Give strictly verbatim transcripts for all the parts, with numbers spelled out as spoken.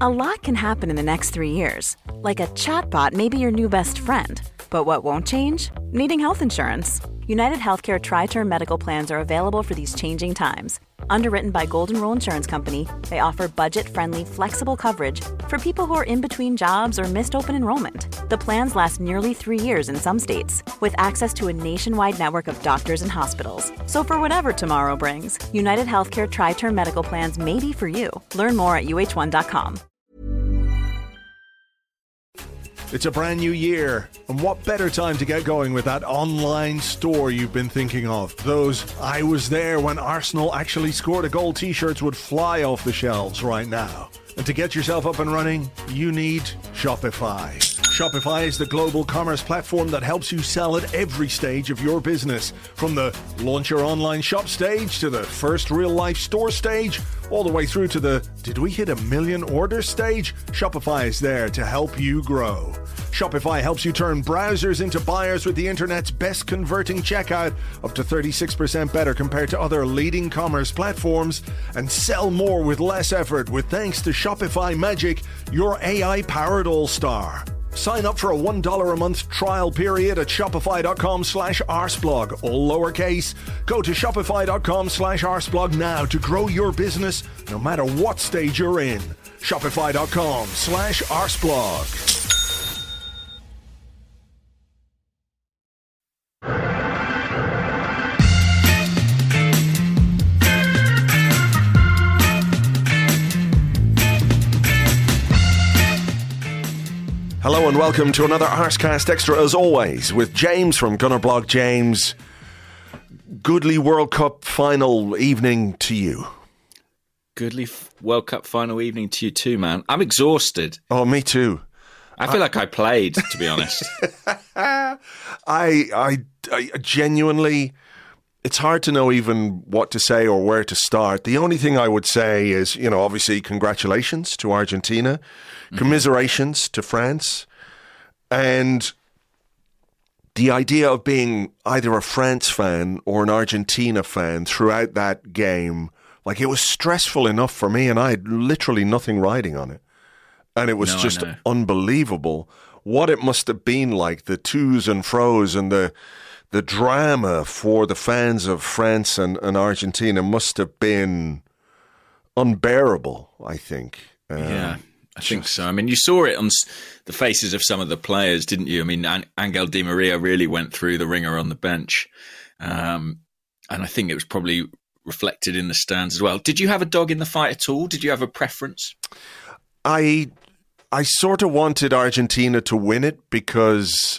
A lot can happen in the next three years. Like a chatbot may be your new best friend. But what won't change? Needing health insurance. United Healthcare Tri-Term Medical Plans are available for these changing times. Underwritten by Golden Rule Insurance Company, they offer budget-friendly, flexible coverage for people who are in between jobs or missed open enrollment. The plans last nearly three years in some states, with access to a nationwide network of doctors and hospitals. So for whatever tomorrow brings, United Healthcare Tri-Term Medical Plans may be for you. Learn more at U H one dot com. It's a brand new year, and what better time to get going with that online store you've been thinking of? Those "I was there when Arsenal actually scored a goal" t-shirts would fly off the shelves right now. And to get yourself up and running, you need Shopify. Shopify is the global commerce platform that helps you sell at every stage of your business. From the launch your online shop stage to the first real-life store stage, all the way through to the "did we hit a million orders" stage, Shopify is there to help you grow. Shopify helps you turn browsers into buyers with the internet's best converting checkout, up to thirty-six percent better compared to other leading commerce platforms, and sell more with less effort with thanks to Shopify Magic, your A I-powered all-star. Sign up for a one dollar a month trial period at shopify.com slash arseblog, all lowercase. Go to shopify.com slash arseblog now to grow your business no matter what stage you're in. Shopify.com slash arseblog. Hello and welcome to another Arsecast Extra, as always, with James from Gunnerblog. James, goodly World Cup final evening to you. Goodly World Cup final evening to you too, man. I'm exhausted. Oh, me too. I feel I, like I played, to be honest. I, I, I genuinely, it's hard to know even what to say or where to start. The only thing I would say is, you know, obviously congratulations to Argentina, mm-hmm. commiserations to France, and the idea of being either a France fan or an Argentina fan throughout that game, like, it was stressful enough for me, and I had literally nothing riding on it. And it was no, just unbelievable what it must have been like, the twos and fros and the the drama for the fans of France and, and Argentina must have been unbearable, I think. Um, yeah, I just, think so. I mean, you saw it on the faces of some of the players, didn't you? I mean, Angel Di Maria really went through the ringer on the bench. Um, and I think it was probably reflected in the stands as well. Did you have a dog in the fight at all? Did you have a preference? I I sort of wanted Argentina to win it because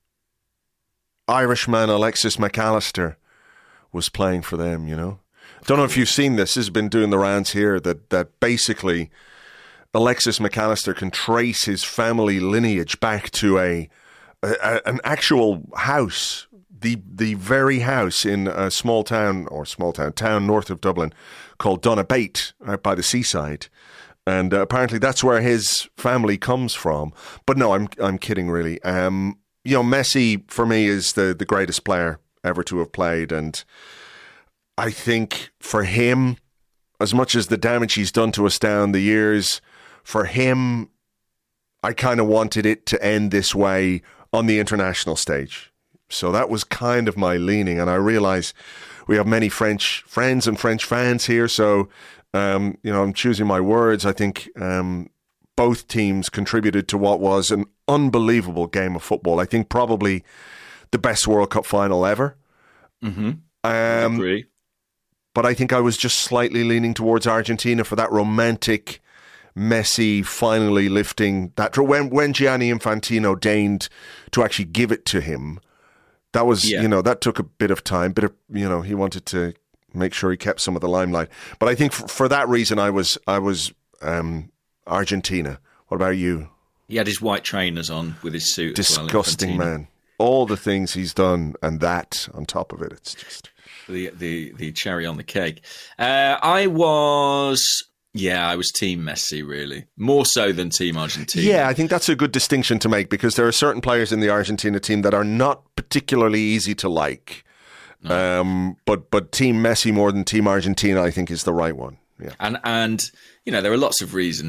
Irishman Alexis McAllister was playing for them, you know. Don't know if you've seen this. This has been doing the rounds here, that, that basically Alexis McAllister can trace his family lineage back to a, a an actual house, the the very house in a small town, or small town, town north of Dublin called Donabate, right by the seaside. And uh, apparently that's where his family comes from. But no, I'm I'm kidding, really. Um, you know, Messi, for me, is the, the greatest player ever to have played. And I think for him, as much as the damage he's done to us down the years, for him, I kind of wanted it to end this way on the international stage. So that was kind of my leaning. And I realize we have many French friends and French fans here, so... Um, you know, I'm choosing my words. I think um, both teams contributed to what was an unbelievable game of football. I think probably the best World Cup final ever. Mm-hmm. Um, I agree. But I think I was just slightly leaning towards Argentina for that romantic Messi finally lifting that. When, when Gianni Infantino deigned to actually give it to him, that was, yeah. you know, that took a bit of time. Bit of, you know, he wanted to make sure he kept some of the limelight. But I think for, for that reason, I was I was um, Argentina. What about you? He had his white trainers on with his suit. Disgusting, well, man. All the things he's done, and that on top of it, it's just the the, the cherry on the cake. Uh, I was, yeah, I was Team Messi, really, more so than Team Argentina. Yeah, I think that's a good distinction to make, because there are certain players in the Argentina team that are not particularly easy to like. No. Um, but but Team Messi more than Team Argentina, I think, is the right one. Yeah, and and you know there are lots of reasons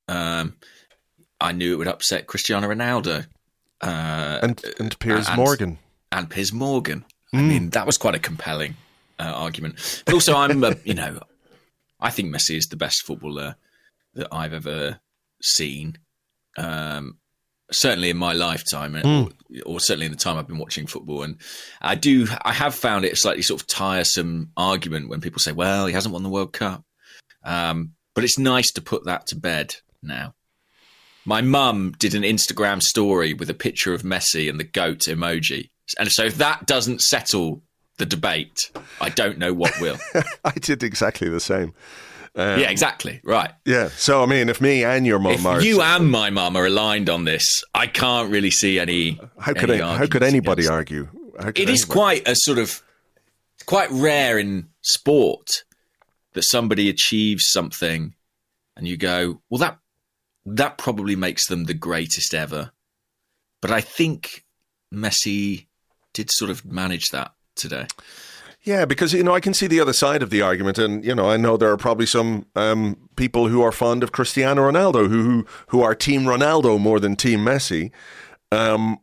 Um, I knew it would upset Cristiano Ronaldo. Uh, and, and Piers and, Morgan. And Piers Morgan. Mm. I mean, that was quite a compelling uh, argument. But also, I'm, uh, you know, I think Messi is the best footballer that I've ever seen. Um, certainly in my lifetime, mm. or, or certainly in the time I've been watching football. And I do, I have found it a slightly sort of tiresome argument when people say, well, he hasn't won the World Cup. Um, but it's nice to put that to bed now. My mum did an Instagram story with a picture of Messi and the goat emoji. And so if that doesn't settle the debate, I don't know what will. I did exactly the same. Um, yeah, exactly. Right. Yeah. So, I mean, if me and your mum if are... you and my mum are aligned on this, I can't really see any How could, any I, how could anybody against. argue? How could it anybody? is quite a sort of... It's quite rare in sport that somebody achieves something and you go, well, that that probably makes them the greatest ever. But I think Messi did sort of manage that today. Yeah, because, you know, I can see the other side of the argument. And, you know, I know there are probably some um, people who are fond of Cristiano Ronaldo, who, who who are Team Ronaldo more than Team Messi. Um,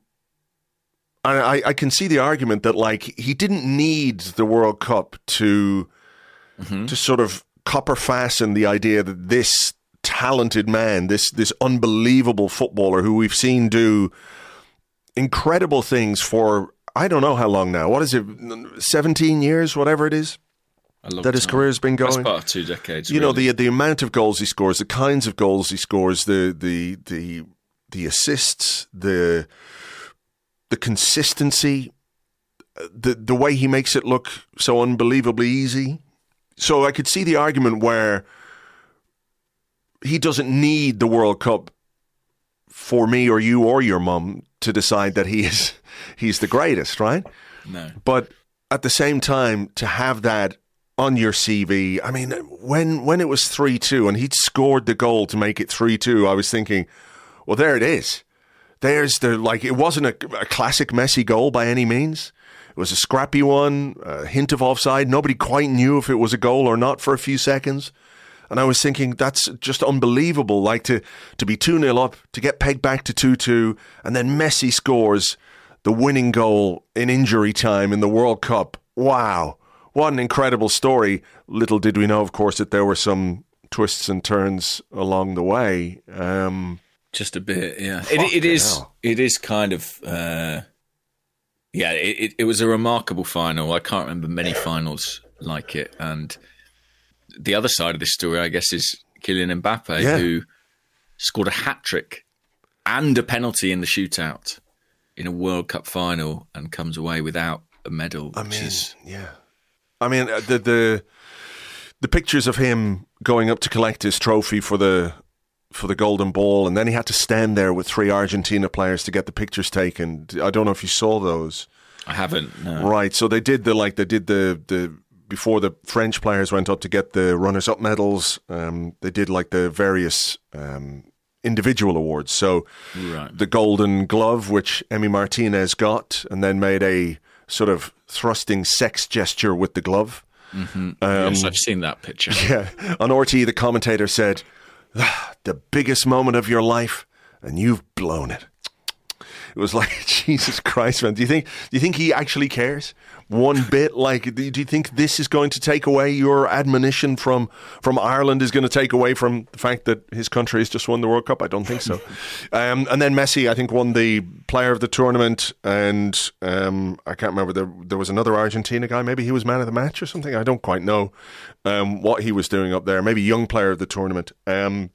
I, I can see the argument that, like, he didn't need the World Cup to, mm-hmm. to sort of copper fasten the idea that this talented man, this this unbelievable footballer who we've seen do incredible things for... I don't know how long now. What is it? seventeen years, whatever it is, that his career has been going. That's about two decades. You really. know, the the amount of goals he scores, the kinds of goals he scores, the the the the assists, the the consistency, the the way he makes it look so unbelievably easy. So I could see the argument where he doesn't need the World Cup for me or you or your mum to decide that he is he's the greatest, right? No. But at the same time, to have that on your C V, I mean, when when it was three two and he'd scored the goal to make it three two, I was thinking, well, there it is. There's the, like, it wasn't a, a classic Messi goal by any means. It was a scrappy one, a hint of offside. Nobody quite knew if it was a goal or not for a few seconds. And I was thinking, that's just unbelievable, like to, to be two nil up, to get pegged back to two two, and then Messi scores the winning goal in injury time in the World Cup. Wow, what an incredible story. Little did we know, of course, that there were some twists and turns along the way. Um, just a bit, yeah. It, it is hell. It is kind of... Uh, yeah, it, it was a remarkable final. I can't remember many finals like it, and... The other side of this story, I guess, is Kylian Mbappe, yeah. who scored a hat-trick and a penalty in the shootout in a World Cup final and comes away without a medal. I which mean, is... yeah. I mean, the, the the pictures of him going up to collect his trophy for the for the Golden Ball, and then he had to stand there with three Argentina players to get the pictures taken. I don't know if you saw those. I haven't, no. Right, so they did the, like, they did the... the before the French players went up to get the runners-up medals, um, they did like the various um, individual awards. So right. the Golden Glove, which Emi Martinez got, and then made a sort of thrusting sex gesture with the glove. Mm-hmm. Um, yes, I've seen that picture. Yeah. On R T, the commentator said, ah, the biggest moment of your life, and you've blown it. It was like, Jesus Christ, man. Do you think do you think he actually cares one bit? Like, do you think this is going to take away your admonition from from Ireland, is going to take away from the fact that his country has just won the World Cup? I don't think so. um, and then Messi, I think, won the player of the tournament. And um, I can't remember, there, there was another Argentina guy. Maybe he was man of the match or something. I don't quite know um, what he was doing up there. Maybe young player of the tournament. Um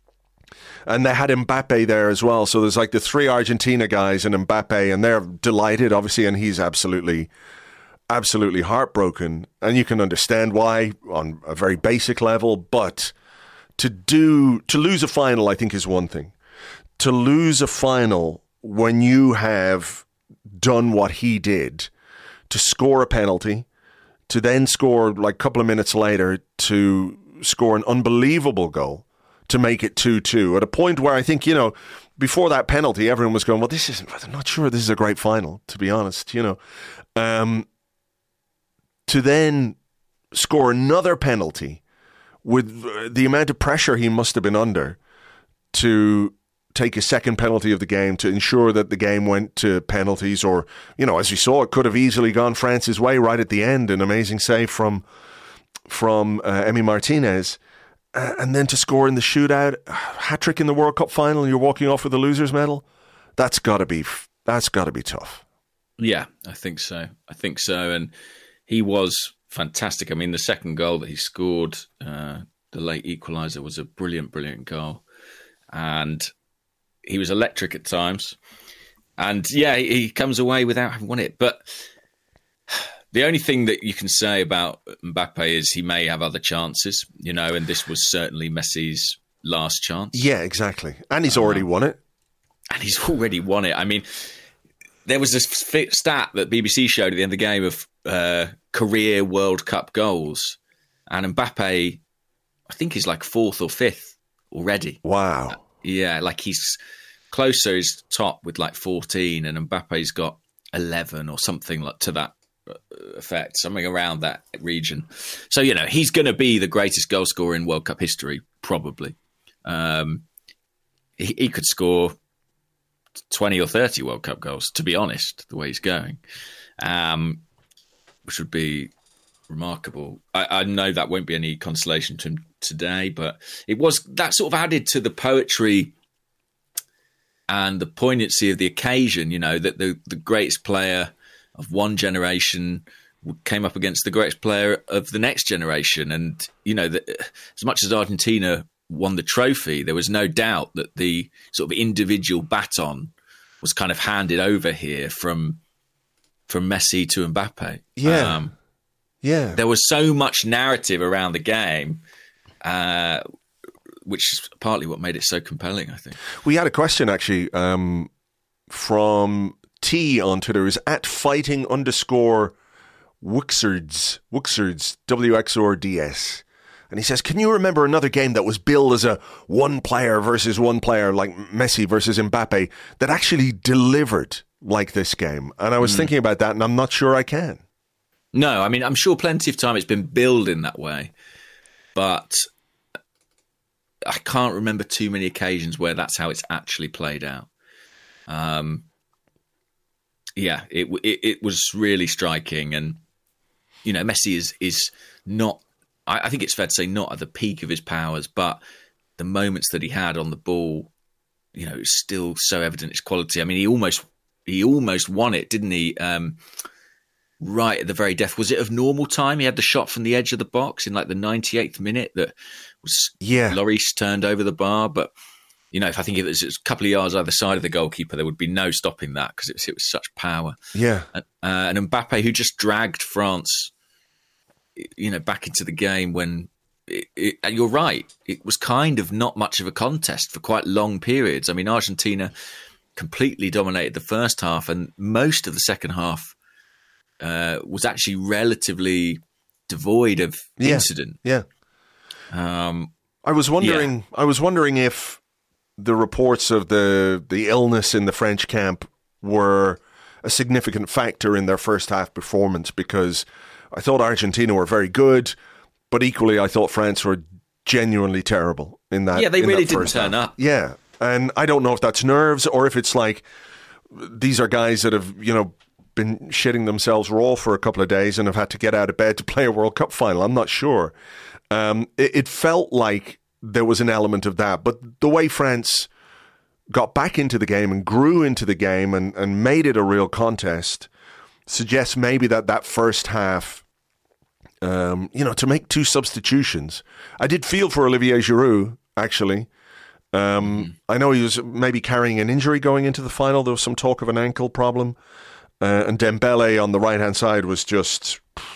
And they had Mbappe there as well. So there's like the three Argentina guys and Mbappe, and they're delighted, obviously, and he's absolutely, absolutely heartbroken. And you can understand why on a very basic level. But to do, to lose a final, I think, is one thing. To lose a final when you have done what he did, to score a penalty, to then score like a couple of minutes later, to score an unbelievable goal, to make it two two, at a point where I think, you know, before that penalty, everyone was going, well, this isn't, I'm not sure this is a great final, to be honest, you know. Um, to then score another penalty with the amount of pressure he must have been under, to take a second penalty of the game to ensure that the game went to penalties, or, you know, as we saw, it could have easily gone France's way right at the end. An amazing save from from uh, Emi Martinez. Uh, and then to score in the shootout, hat-trick in the World Cup final, and you're walking off with a loser's medal. That's got to be that's got to be tough. Yeah, I think so. I think so. And he was fantastic. I mean, the second goal that he scored, uh, the late equaliser, was a brilliant, brilliant goal. And he was electric at times. And yeah, he comes away without having won it. But the only thing that you can say about Mbappe is he may have other chances, you know, and this was certainly Messi's last chance. Yeah, exactly. And he's already um, won it. And he's already won it. I mean, there was this stat that B B C showed at the end of the game of uh, career World Cup goals. And Mbappe, I think he's like fourth or fifth already. Wow. Uh, yeah, like he's closer, he's top with like fourteen, and Mbappe's got eleven or something like to that effect, something around that region. So, you know, he's going to be the greatest goal scorer in World Cup history, probably. Um, he, he could score twenty or thirty World Cup goals, to be honest, the way he's going, um, which would be remarkable. I, I know that won't be any consolation to him today, but it was that sort of added to the poetry and the poignancy of the occasion, you know, that the, the greatest player of one generation came up against the greatest player of the next generation. And, you know, the, as much as Argentina won the trophy, there was no doubt that the sort of individual baton was kind of handed over here from from Messi to Mbappe. Yeah. Um, yeah. There was so much narrative around the game, uh, which is partly what made it so compelling, I think. We had a question, actually, um, from T on Twitter, is at fighting underscore Wuxards, Wuxards, W X R D S. And he says, can you remember another game that was billed as a one player versus one player, like Messi versus Mbappe, that actually delivered like this game? And I was mm. thinking about that, and I'm not sure I can. No, I mean, I'm sure plenty of time it's been billed in that way, but I can't remember too many occasions where that's how it's actually played out. Um, yeah, it, it it was really striking, and you know, Messi is is not. I, I think it's fair to say not at the peak of his powers, but the moments that he had on the ball, you know, it's still so evident his quality. I mean, he almost he almost won it, didn't he? Um, right at the very death. Was it of normal time? He had the shot from the edge of the box in like the ninety-eighth minute that was yeah. Lloris turned over the bar. But, you know, if I think if it was a couple of yards either side of the goalkeeper, there would be no stopping that because it was, it was such power. Yeah. Uh, and Mbappe, who just dragged France, you know, back into the game when, it, it, and you're right, it was kind of not much of a contest for quite long periods. I mean, Argentina completely dominated the first half, and most of the second half Uh, was actually relatively devoid of yeah, incident. Yeah. Um, I was wondering. yeah. I was wondering if the reports of the the illness in the French camp were a significant factor in their first half performance, because I thought Argentina were very good, but equally I thought France were genuinely terrible in that. Yeah, they in really that didn't first turn half. up. Yeah, and I don't know if that's nerves or if it's like these are guys that have, you know, been shitting themselves raw for a couple of days and have had to get out of bed to play a World Cup final. I'm not sure. Um, it, it felt like there was an element of that, but the way France got back into the game and grew into the game and, and made it a real contest suggests maybe that that first half, um, you know, to make two substitutions. I did feel for Olivier Giroud, actually. Um, mm. I know he was maybe carrying an injury going into the final. There was some talk of an ankle problem. Uh, and Dembele on the right-hand side was just,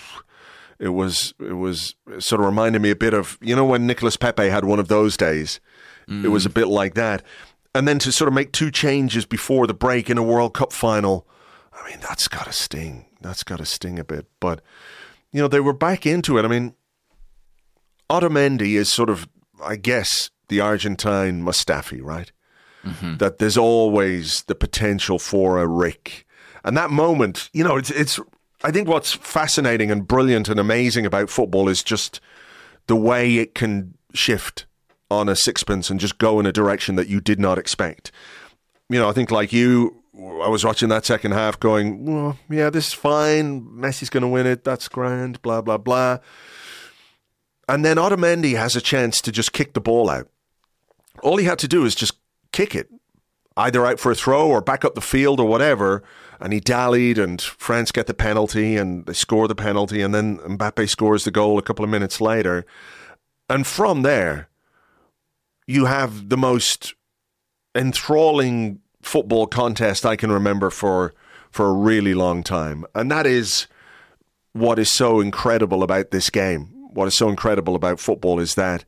it was, it was it sort of reminded me a bit of, you know, when Nicolas Pepe had one of those days. Mm. It was a bit like that. And then to sort of make two changes before the break in a World Cup final, I mean, that's got to sting. That's got to sting a bit. But, you know, they were back into it. I mean, Otamendi is sort of, I guess, the Argentine Mustafi, right? Mm-hmm. That there's always the potential for a Rick. And that moment, you know, it's, it's, I think what's fascinating and brilliant and amazing about football is just the way it can shift on a sixpence and just go in a direction that you did not expect. You know, I think like you, I was watching that second half going, well, yeah, this is fine. Messi's going to win it. That's grand, blah, blah, blah. And then Otamendi has a chance to just kick the ball out. All he had to do is just kick it, either out for a throw or back up the field or whatever. And he dallied, and France get the penalty, and they score the penalty, and then Mbappe scores the goal a couple of minutes later. And from there, you have the most enthralling football contest I can remember for for a really long time. And that is what is so incredible about this game. What is so incredible about football is that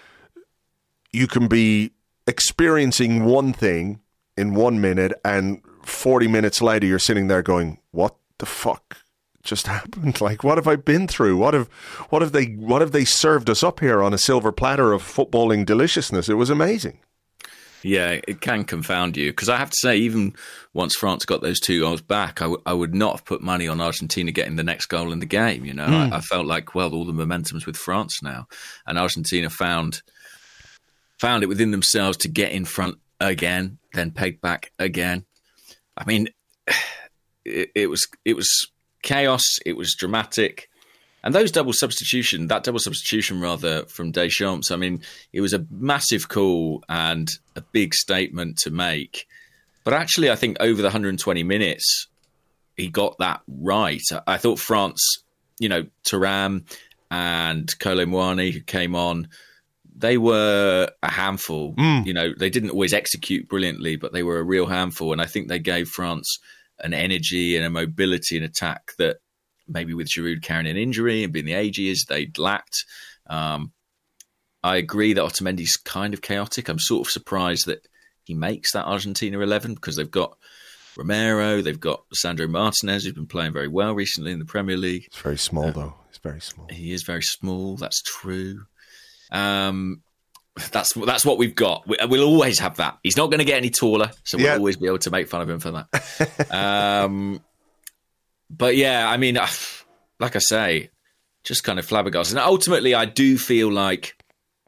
you can be experiencing one thing in one minute, and forty minutes later you're sitting there going, what the fuck just happened? Like, what have I been through? What have what have they what have they served us up here on a silver platter of footballing deliciousness? It was amazing. Yeah, it can confound you, because I have to say, even once France got those two goals back, I, w- I would not have put money on Argentina getting the next goal in the game. You know, mm. I, I felt like, well, all the momentum's with France now, and Argentina found found it within themselves to get in front again, then pegged back again. I mean, it, it was it was chaos. It was dramatic. And those double substitution, that double substitution rather from Deschamps, I mean, it was a massive call and a big statement to make. But actually, I think over the one hundred twenty minutes, he got that right. I thought France, you know, Thuram and Kolo Muani, who came on, they were a handful. Mm. You know, they didn't always execute brilliantly, but they were a real handful. And I think they gave France an energy and a mobility in attack that maybe with Giroud carrying an injury and being the age he is, they'd lacked. Um, I agree that Otamendi's kind of chaotic. I'm sort of surprised that he makes that Argentina eleven, because they've got Romero, they've got Sandro Martinez, who's been playing very well recently in the Premier League. It's very small, uh, though. He's very small. He is very small. That's true. Um, that's that's what we've got. We, we'll always have that. He's not going to get any taller, so we'll yeah. always be able to make fun of him for that. um, but yeah, I mean, like I say, just kind of flabbergasted. And ultimately, I do feel like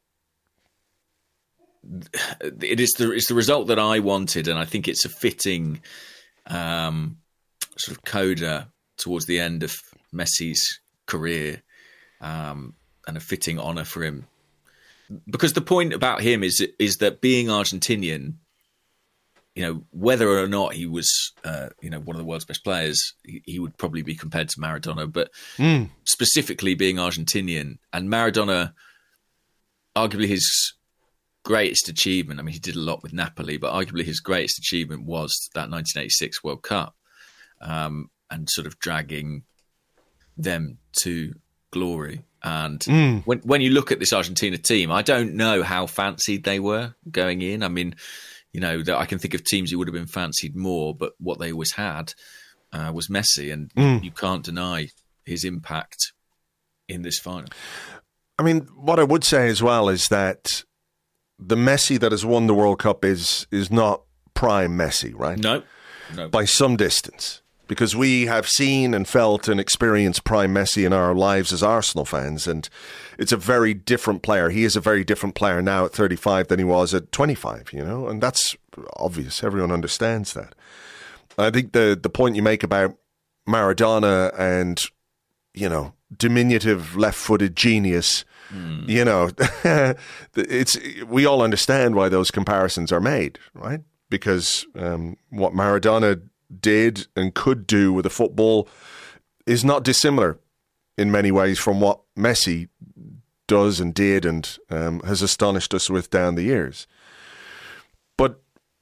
it is the it's the result that I wanted, and I think it's a fitting um, sort of coda towards the end of Messi's career, um, and a fitting honour for him. Because the point about him is is that being Argentinian, you know, whether or not he was, uh, you know, one of the world's best players, he, he would probably be compared to Maradona. But mm. specifically being Argentinian, and Maradona, arguably his greatest achievement, I mean, he did a lot with Napoli, but arguably his greatest achievement was that nineteen eighty-six World Cup, um, and sort of dragging them to glory. And mm. when when you look at this Argentina team, I don't know how fancied they were going in. I mean, you know, that I can think of teams who would have been fancied more, but what they always had uh, was Messi, and mm. you can't deny his impact in this final. I mean, what I would say as well is that the Messi that has won the World Cup is is not prime Messi, right? No, no. By some distance. Because we have seen and felt and experienced prime Messi in our lives as Arsenal fans, and it's a very different player. He is a very different player now at thirty-five than he was at twenty-five, you know, and that's obvious. Everyone understands that. I think the the point you make about Maradona and, you know, diminutive left-footed genius, mm. you know, it's we all understand why those comparisons are made, right? Because um, what Maradona did and could do with a football is not dissimilar in many ways from what Messi does and did and um, has astonished us with down the years. But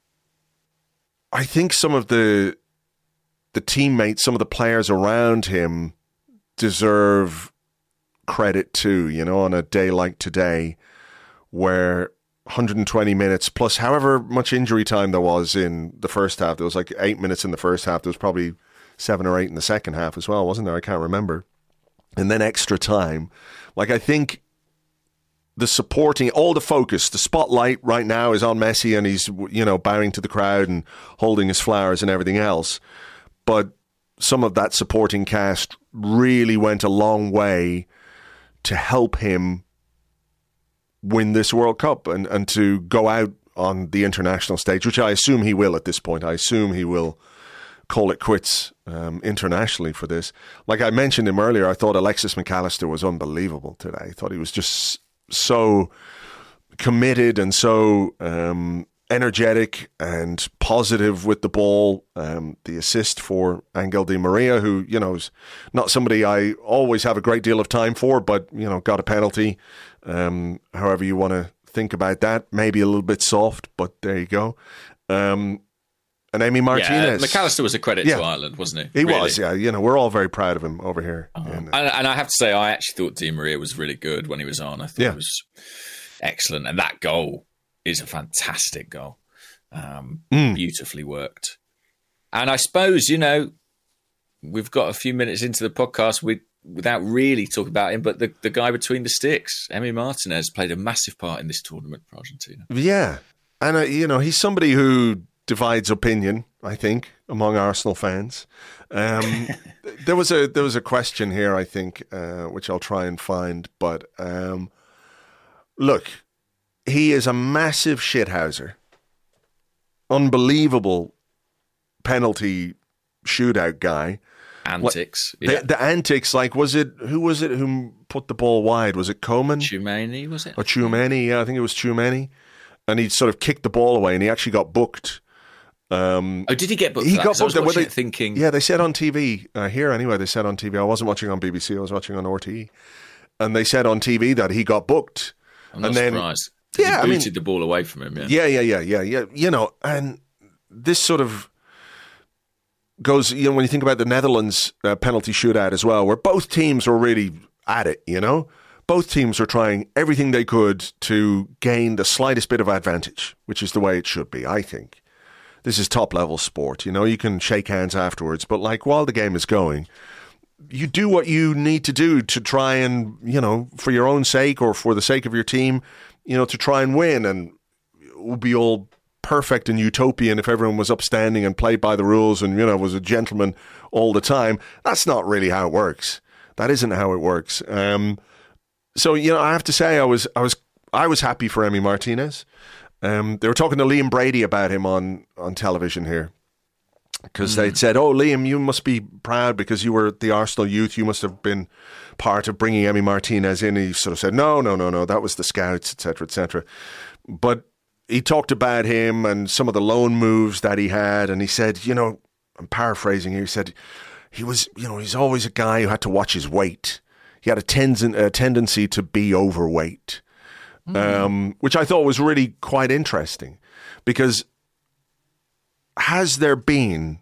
I think some of the the teammates, some of the players around him deserve credit too, you know, on a day like today where one hundred twenty minutes plus however much injury time there was in the first half. There was like eight minutes in the first half. There was probably seven or eight in the second half as well, wasn't there? I can't remember. And then extra time. Like, I think the supporting, all the focus, the spotlight right now is on Messi, and he's, you know, bowing to the crowd and holding his flowers and everything else. But some of that supporting cast really went a long way to help him win this World Cup and, and to go out on the international stage, which I assume he will at this point. I assume he will call it quits um, internationally for this. Like I mentioned him earlier, I thought Alexis McAllister was unbelievable today. I thought he was just so committed and so um, energetic and positive with the ball. Um, the assist for Angel Di Maria, who, you know, is not somebody I always have a great deal of time for, but, you know, got a penalty. Um, however you want to think about that. Maybe a little bit soft, but there you go. Um, and Emi Martinez. Yeah, McAllister was a credit yeah. to Ireland, wasn't he? He really? was, yeah. You know, we're all very proud of him over here. Uh-huh. And, and, and I have to say, I actually thought Di Maria was really good when he was on. I thought yeah. it was excellent. And that goal is a fantastic goal. Um, mm. Beautifully worked. And I suppose, you know, we've got a few minutes into the podcast we, without really talking about him, but the, the guy between the sticks, Emi Martinez, played a massive part in this tournament for Argentina. Yeah. And, uh, you know, he's somebody who divides opinion, I think, among Arsenal fans. Um, there was a there was a question here, I think, uh, which I'll try and find. But um, look, he is a massive shithouser. Unbelievable penalty shootout guy. Antics. Like, yeah. the, the antics, like, was it, who was it who put the ball wide? Was it Coman? Tchouameni, was it? Or Tchouameni, yeah, I think it was Tchouameni. And he sort of kicked the ball away and he actually got booked. Um, oh, did he get booked? He for that? got booked. I was They, thinking, yeah, they said on T V uh, here anyway. They said on T V. I wasn't watching on B B C. I was watching on R T E, and they said on T V that he got booked. I'm not and then, surprised. Yeah, he booted I mean, the ball away from him. Yeah, yeah, yeah, yeah, yeah, yeah. You know, and this sort of goes. You know, when you think about the Netherlands uh, penalty shootout as well, where both teams were really at it. You know. Both teams are trying everything they could to gain the slightest bit of advantage, which is the way it should be, I think. This is top-level sport. You know, you can shake hands afterwards, but, like, while the game is going, you do what you need to do to try and, you know, for your own sake or for the sake of your team, you know, to try and win. And it would be all perfect and utopian if everyone was upstanding and played by the rules and, you know, was a gentleman all the time. That's not really how it works. That isn't how it works. Um... So, you know, I have to say I was I was I was happy for Emi Martinez. Um, they were talking to Liam Brady about him on, on television here because mm. they'd said, "Oh, Liam, you must be proud because you were the Arsenal youth. You must have been part of bringing Emi Martinez in." And he sort of said, "No, no, no, no. That was the scouts, et cetera, et cetera" But he talked about him and some of the loan moves that he had, and he said, "You know, I'm paraphrasing here. He said he was, you know, he's always a guy who had to watch his weight." He had a, ten- a tendency to be overweight, mm. um, which I thought was really quite interesting because has there been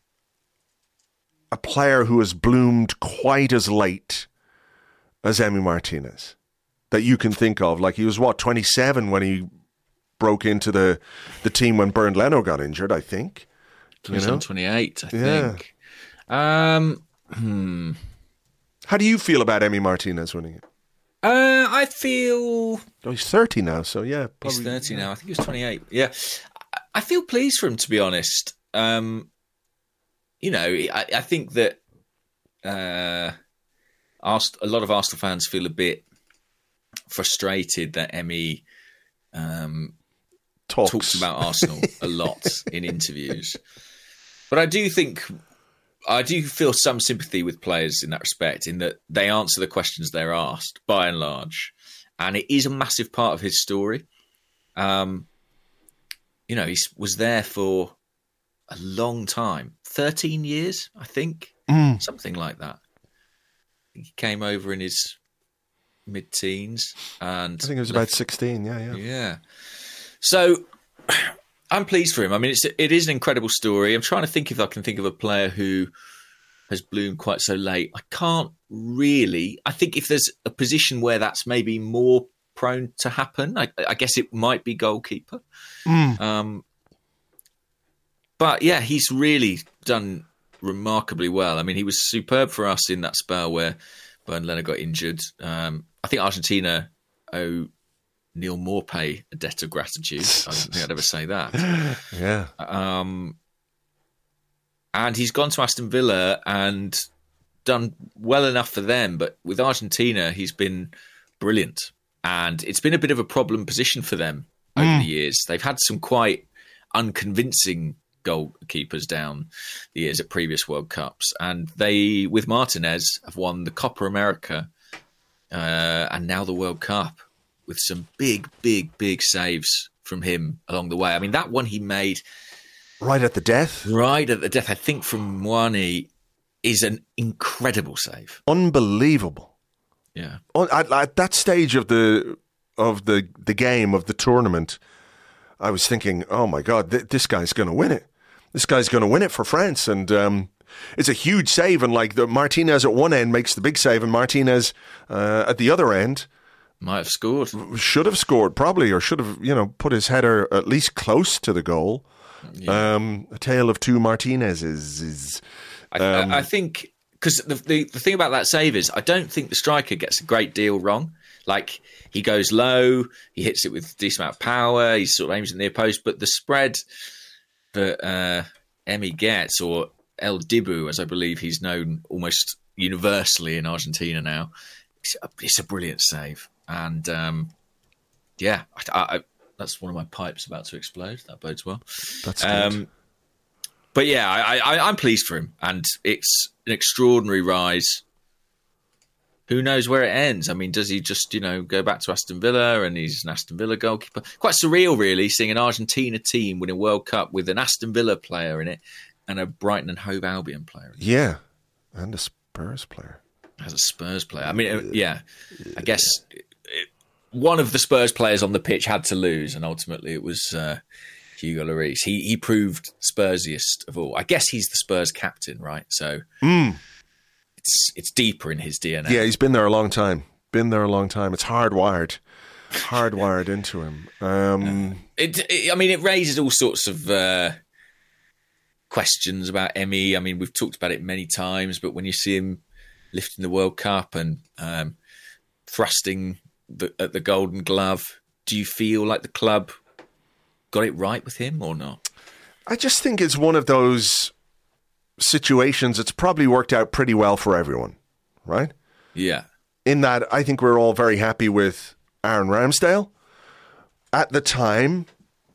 a player who has bloomed quite as late as Emi Martinez that you can think of? Like he was, what, twenty-seven when he broke into the, the team when Bernd Leno got injured, I think. twenty-seven, you know? twenty-eight, I yeah. think. Um, hmm. How do you feel about Emi Martinez winning it? Uh, I feel... Oh, he's thirty now, so yeah. Probably, he's thirty now. I think he was twenty-eight. Yeah. I feel pleased for him, to be honest. Um, you know, I, I think that uh, Arst- a lot of Arsenal fans feel a bit frustrated that Emi um, talks. talks about Arsenal a lot in interviews. But I do think... I do feel some sympathy with players in that respect, in that they answer the questions they're asked, by and large. And it is a massive part of his story. Um, you know, he was there for a long time. thirteen years, I think. Mm. Something like that. He came over in his mid-teens. and I think it was left. about sixteen, yeah, yeah. Yeah. So... I'm pleased for him. I mean, it's it is an incredible story. I'm trying to think if I can think of a player who has bloomed quite so late. I can't really. I think if there's a position where that's maybe more prone to happen, I, I guess it might be goalkeeper. Mm. Um, but yeah, he's really done remarkably well. I mean, he was superb for us in that spell where Bernd Leno got injured. Um, I think Argentina owe Neil Maupay a debt of gratitude. I don't think I'd ever say that. Yeah. Um, and he's gone to Aston Villa and done well enough for them. But with Argentina, he's been brilliant. And it's been a bit of a problem position for them over mm. the years. They've had some quite unconvincing goalkeepers down the years at previous World Cups. And they, with Martinez, have won the Copa America uh, and now the World Cup with some big, big, big saves from him along the way. I mean, that one he made... Right at the death? Right at the death. I think from Moani is an incredible save. Unbelievable. Yeah. At, at that stage of the of the, the game, of the tournament, I was thinking, oh my God, th- this guy's going to win it. This guy's going to win it for France. And um, it's a huge save. And like the Martinez at one end makes the big save, and Martinez uh, at the other end might have scored. Should have scored, probably, or should have, you know, put his header at least close to the goal. Yeah. Um, a tale of two Martinezes is. Um, I, I think because the, the the thing about that save is I don't think the striker gets a great deal wrong. Like he goes low, he hits it with a decent amount of power, he sort of aims at the near post, but the spread that uh, Emi gets, or El Dibu, as I believe he's known almost universally in Argentina now, it's a, it's a brilliant save, and um, yeah, I, I, that's one of my pipes about to explode. That bodes well. That's good. Um, but yeah, I, I, I'm pleased for him, and it's an extraordinary rise. Who knows where it ends? I mean, does he just, you know, go back to Aston Villa and he's an Aston Villa goalkeeper? Quite surreal, really, seeing an Argentina team win a World Cup with an Aston Villa player in it and a Brighton and Hove Albion player in it. Yeah, and a Spurs player. As a Spurs player. I mean, yeah, I guess it, one of the Spurs players on the pitch had to lose, and ultimately it was uh, Hugo Lloris. He he proved Spursiest of all. I guess he's the Spurs captain, right? So mm. it's it's deeper in his D N A. Yeah, he's been there a long time. Been there a long time. It's hardwired. Hardwired into him. Um, it, it, I mean, it raises all sorts of uh, questions about Emi. I mean, we've talked about it many times, but when you see him lifting the World Cup and um, thrusting the, at the Golden Glove, do you feel like the club got it right with him or not? I just think it's one of those situations that's probably worked out pretty well for everyone, right? Yeah. In that, I think we're all very happy with Aaron Ramsdale. At the time,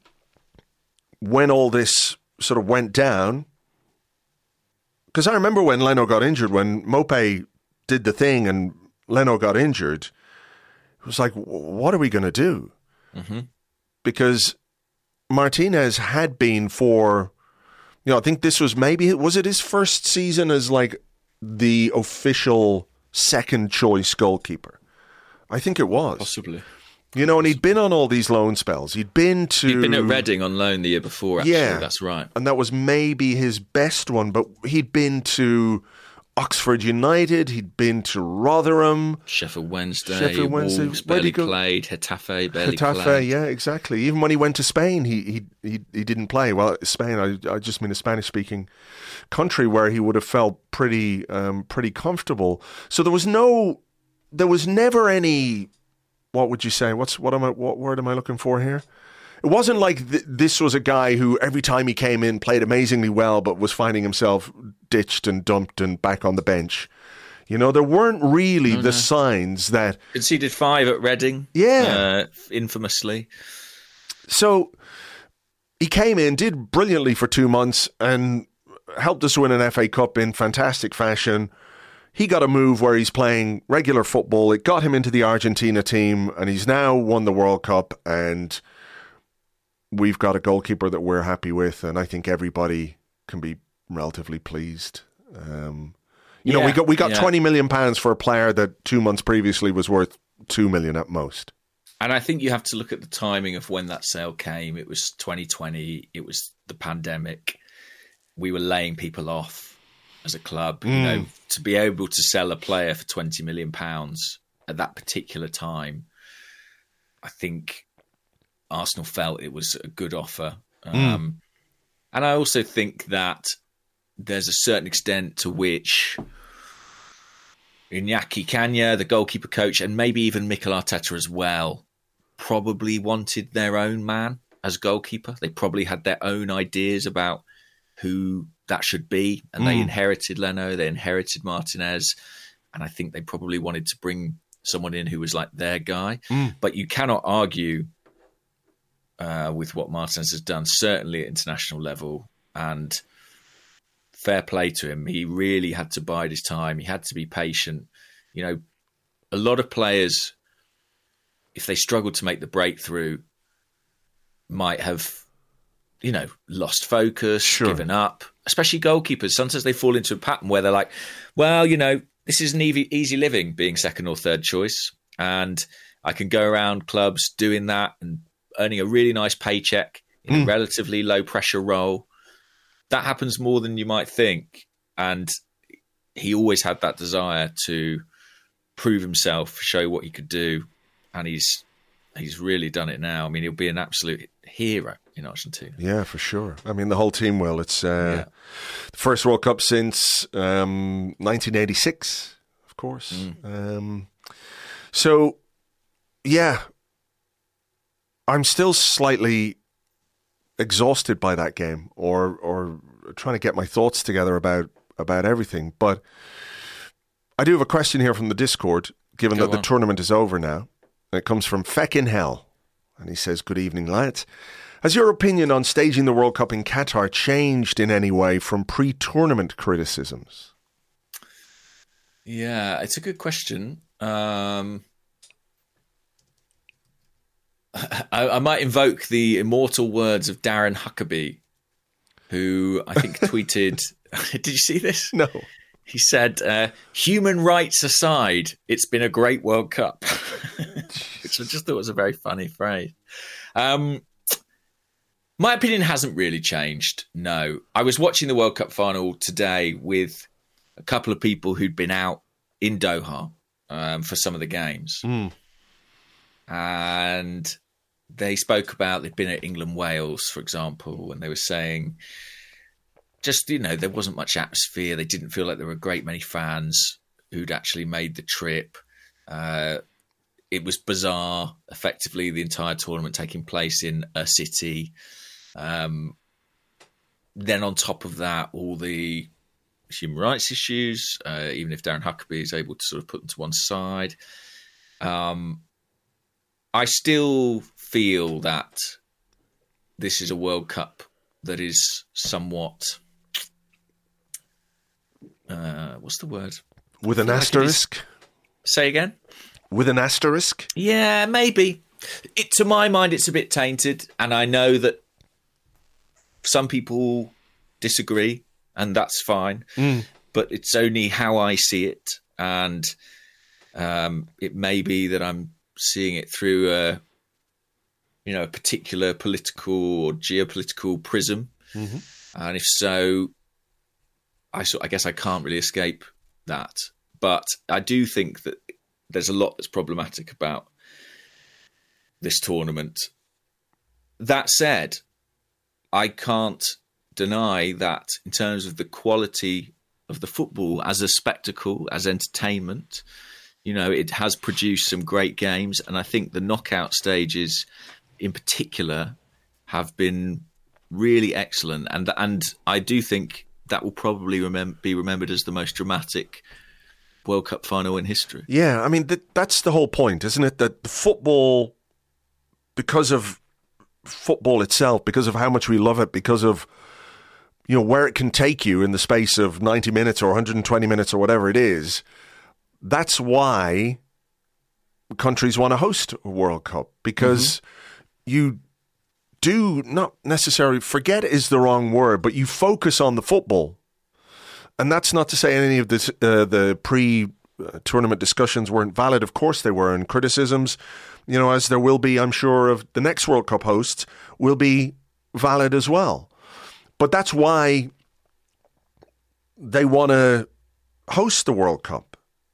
when all this sort of went down, because I remember when Leno got injured, when Mopé did the thing and Leno got injured, it was like, what are we going to do? Mm-hmm. Because Martinez had been for, you know, I think this was maybe, was it his first season as like the official second choice goalkeeper? I think it was. Possibly. You know, and he'd been on all these loan spells. He'd been to... He'd been at Reading on loan the year before, actually. Yeah. That's right. And that was maybe his best one, but he'd been to Oxford United, he'd been to Rotherham. Sheffield Wednesday, Sheffield Wednesday. Wolves, barely played. Getafe, barely Getafe, played. yeah, exactly. Even when he went to Spain, he he he, he didn't play. Well, Spain, I, I just mean a Spanish-speaking country where he would have felt pretty um, pretty comfortable. So there was no... There was never any... What would you say? What's what am I? What word am I looking for here? It wasn't like th- this was a guy who every time he came in played amazingly well, but was finding himself ditched and dumped and back on the bench. You know, there weren't really no, the no. signs that conceded five at Reading. Yeah, uh, infamously. So he came in, did brilliantly for two months, and helped us win an F A Cup in fantastic fashion. He got a move where he's playing regular football. It got him into the Argentina team, and he's now won the World Cup, and we've got a goalkeeper that we're happy with, and I think everybody can be relatively pleased. Um, you yeah, know, we got we got yeah. twenty million pounds for a player that two months previously was worth two million at most. And I think you have to look at the timing of when that sale came. It was twenty twenty. It was the pandemic. We were laying people off as a club, you mm. know, to be able to sell a player for twenty million pounds at that particular time, I think Arsenal felt it was a good offer. Mm. Um, and I also think that there's a certain extent to which Iñaki Caña, the goalkeeper coach, and maybe even Mikel Arteta as well, probably wanted their own man as goalkeeper. They probably had their own ideas about who that should be, and mm. they inherited Leno, they inherited Martinez, and I think they probably wanted to bring someone in who was like their guy. Mm. But you cannot argue uh, with what Martins has done, certainly at international level. And fair play to him. He really had to bide his time. He had to be patient. You know, a lot of players, if they struggled to make the breakthrough, might have, you know, lost focus, sure. given up, especially goalkeepers. Sometimes they fall into a pattern where they're like, well, you know, this isn't easy, easy living being second or third choice. And I can go around clubs doing that and earning a really nice paycheck in mm. a relatively low pressure role. That happens more than you might think. And he always had that desire to prove himself, show what he could do. And he's he's really done it now. I mean, he'll be an absolute hero in Argentina. Yeah, for sure. I mean, the whole team will. It's uh, yeah. the first World Cup since um, nineteen eighty-six, of course. Mm. Um, so, yeah, I'm still slightly exhausted by that game, or or trying to get my thoughts together about about everything. But I do have a question here from the Discord, given Go that on. the tournament is over now. It comes from Feck in Hell, and he says, "Good evening, lads. Has your opinion on staging the World Cup in Qatar changed in any way from pre-tournament criticisms?" Yeah, it's a good question. Um, I, I might invoke the immortal words of Darren Huckabee, who I think tweeted... Did you see this? No. He said, uh, human rights aside, it's been a great World Cup. Which I just thought was a very funny phrase. Um, my opinion hasn't really changed, no. I was watching the World Cup final today with a couple of people who'd been out in Doha um, for some of the games. Mm. And they spoke about, they'd been at England-Wales, for example, and they were saying, just, you know, there wasn't much atmosphere. They didn't feel like there were a great many fans who'd actually made the trip. Uh, it was bizarre, effectively, the entire tournament taking place in a city. Um, then on top of that, all the human rights issues, uh, even if Darren Huckabee is able to sort of put them to one side. Um, I still feel that this is a World Cup that is somewhat... Uh, what's the word? With an asterisk? Like Say again? With an asterisk? Yeah, maybe. It, to my mind, it's a bit tainted, and I know that some people disagree, and that's fine. Mm. But it's only how I see it, and um, it may be that I'm seeing it through a, you know, a particular political or geopolitical prism, mm-hmm. and if so, I I guess I can't really escape that. But I do think that there's a lot that's problematic about this tournament. That said, I can't deny that in terms of the quality of the football as a spectacle, as entertainment, you know, it has produced some great games. And I think the knockout stages in particular have been really excellent. And and I do think that will probably remem- be remembered as the most dramatic World Cup final in history. Yeah, I mean, th- that's the whole point, isn't it? That the football, because of football itself, because of how much we love it, because of, you know, where it can take you in the space of ninety minutes or one hundred twenty minutes or whatever it is, that's why countries want to host a World Cup, because mm-hmm. you do not necessarily, forget is the wrong word, but you focus on the football. And that's not to say any of this, uh, the pre-tournament discussions weren't valid. Of course they were. And criticisms, you know, as there will be, I'm sure, of the next World Cup hosts, will be valid as well. But that's why they want to host the World Cup.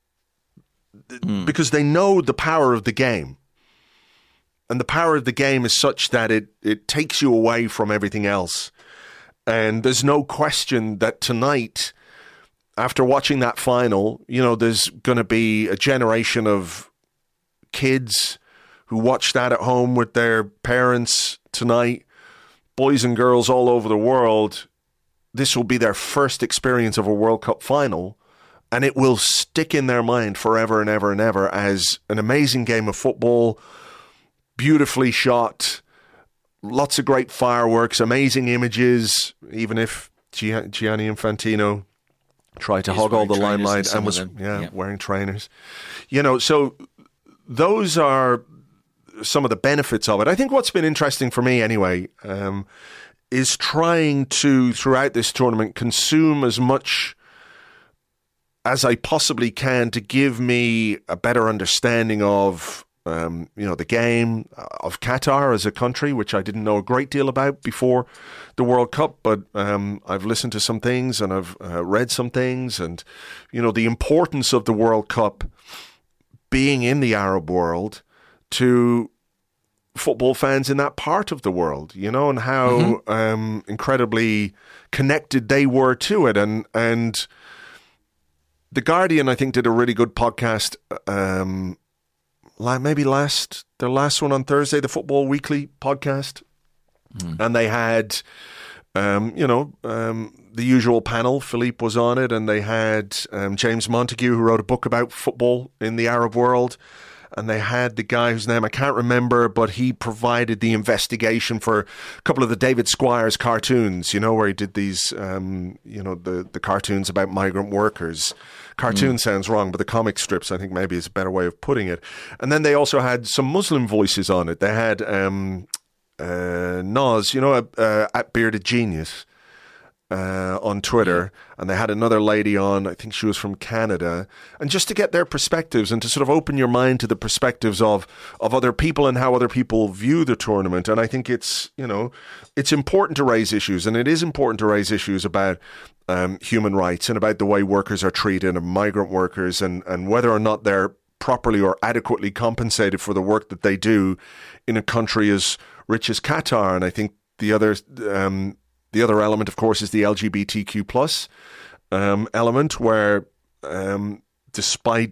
Mm. Because they know the power of the game. And the power of the game is such that it, it takes you away from everything else. And there's no question that tonight, after watching that final, you know, there's going to be a generation of kids who watch that at home with their parents tonight, boys and girls all over the world. This will be their first experience of a World Cup final. and it will stick in their mind forever and ever and ever as an amazing game of football, beautifully shot, lots of great fireworks, amazing images, even if Gian- Gianni Infantino tried to He's hog all the trainers limelight in and was some of them. yeah, Yeah. wearing trainers. You know, so those are some of the benefits of it. I think what's been interesting for me anyway um, is trying to, throughout this tournament, consume as much as I possibly can to give me a better understanding of Um, you know, the game, of Qatar as a country, which I didn't know a great deal about before the World Cup, but um, I've listened to some things and I've uh, read some things, and, you know, the importance of the World Cup being in the Arab world to football fans in that part of the world, you know, and how mm-hmm. um, incredibly connected they were to it. And, and The Guardian, I think, did a really good podcast um maybe last their last one on Thursday, the Football Weekly podcast, mm. and they had, um, you know, um, the usual panel. Philippe was on it, and they had um, James Montague, who wrote a book about football in the Arab world, and they had the guy whose name I can't remember, but he provided the investigation for a couple of the David Squires cartoons, you know, where he did these, um, you know, the, the cartoons about migrant workers. Cartoon mm. sounds wrong, but the comic strips, I think, maybe is a better way of putting it. And then they also had some Muslim voices on it. They had um, uh, Noz, you know, uh, at Bearded Genius uh, on Twitter, and they had another lady on, I think she was from Canada, and just to get their perspectives and to sort of open your mind to the perspectives of, of other people and how other people view the tournament. And I think it's, you know, it's important to raise issues, and it is important to raise issues about Um, human rights and about the way workers are treated and migrant workers and, and whether or not they're properly or adequately compensated for the work that they do in a country as rich as Qatar. And I think the other um, the other element, of course, is the L G B T Q plus um, element, where um, despite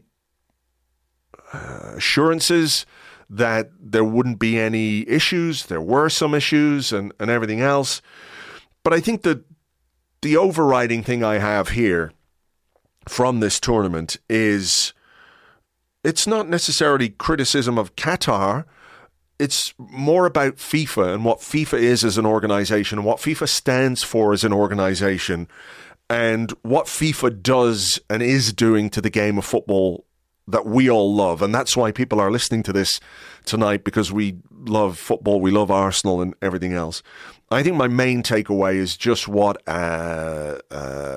uh, assurances that there wouldn't be any issues, there were some issues and, and everything else. But I think that the overriding thing I have here from this tournament is it's not necessarily criticism of Qatar. It's more about FIFA and what FIFA is as an organization and what FIFA stands for as an organization and what FIFA does and is doing to the game of football that we all love. And that's why people are listening to this tonight, because we love football, we love Arsenal and everything else. I think my main takeaway is just what a, a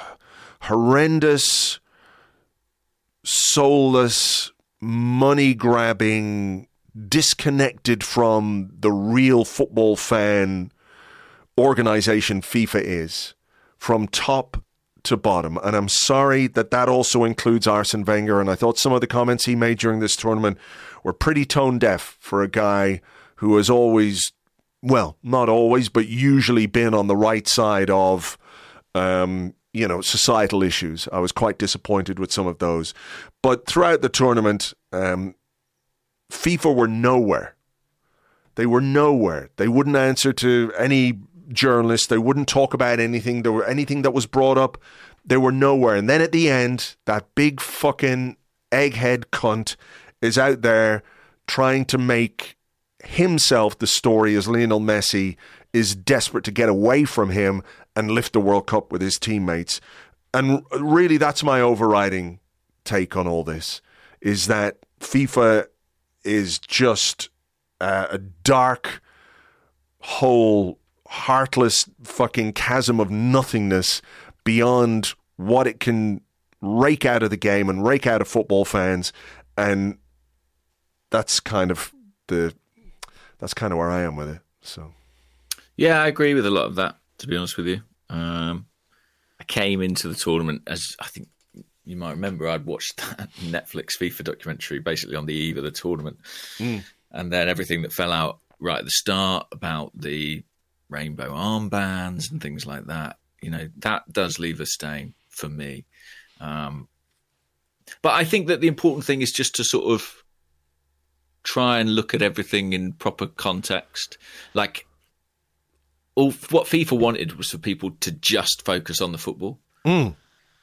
horrendous, soulless, money-grabbing, disconnected from the real football fan organization FIFA is, from top to bottom. And I'm sorry that that also includes Arsene Wenger, and I thought some of the comments he made during this tournament were pretty tone deaf for a guy who has always, well, not always, but usually been on the right side of, um, you know, societal issues. I was quite disappointed with some of those. But throughout the tournament, um, FIFA were nowhere. They were nowhere. They wouldn't answer to any journalists. They wouldn't talk about anything. There were anything that was brought up. They were nowhere. And then at the end, that big fucking egghead cunt is out there trying to make himself the story as Lionel Messi is desperate to get away from him and lift the World Cup with his teammates. And really, that's my overriding take on all this, is that FIFA is just uh, a dark hole, heartless fucking chasm of nothingness beyond what it can rake out of the game and rake out of football fans. And that's kind of the that's kind of where I am with it. So yeah, I agree with a lot of that, to be honest with you. Um, I came into the tournament, as I think you might remember, I'd watched that Netflix FIFA documentary basically on the eve of the tournament. Mm. And then everything that fell out right at the start about the rainbow armbands and things like that, you know, that does leave a stain for me. Um, but I think that the important thing is just to sort of try and look at everything in proper context. Like, all what FIFA wanted was for people to just focus on the football. Mm.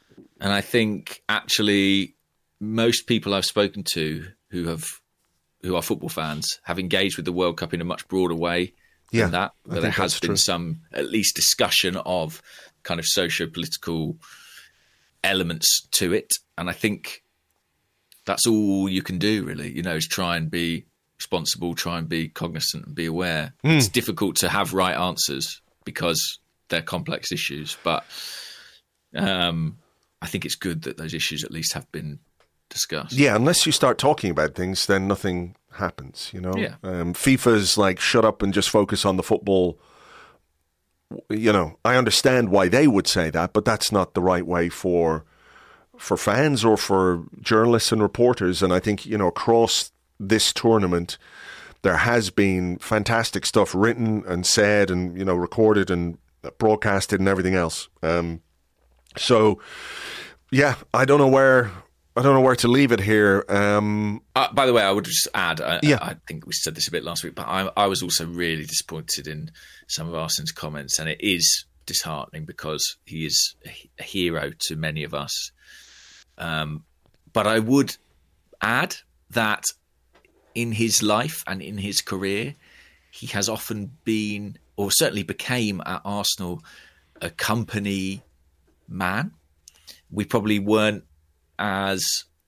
And I think actually most people I've spoken to who have who are football fans have engaged with the World Cup in a much broader way than Yeah, that. I But there think has that's been true. some, at least, discussion of kind of socio-political elements to it. And I think that's all you can do, really, you know, is try and be responsible, try and be cognizant and be aware. Mm. It's difficult to have right answers because they're complex issues. But um, I think it's good that those issues at least have been discussed. Yeah, unless you start talking about things, then nothing happens, you know? Yeah. Um, FIFA's like, shut up and just focus on the football. You know, I understand why they would say that, but that's not the right way for for fans or for journalists and reporters. And I think, you know, across this tournament, there has been fantastic stuff written and said and, you know, recorded and broadcasted and everything else. Um, so, yeah, I don't know where... I don't know where to leave it here. Um, Uh, by the way, I would just add, I, Yeah. I think we said this a bit last week, but I, I was also really disappointed in some of Arsene's comments, and it is disheartening because he is a hero to many of us. Um, but I would add that in his life and in his career, he has often been, or certainly became at Arsenal, a company man. We probably weren't as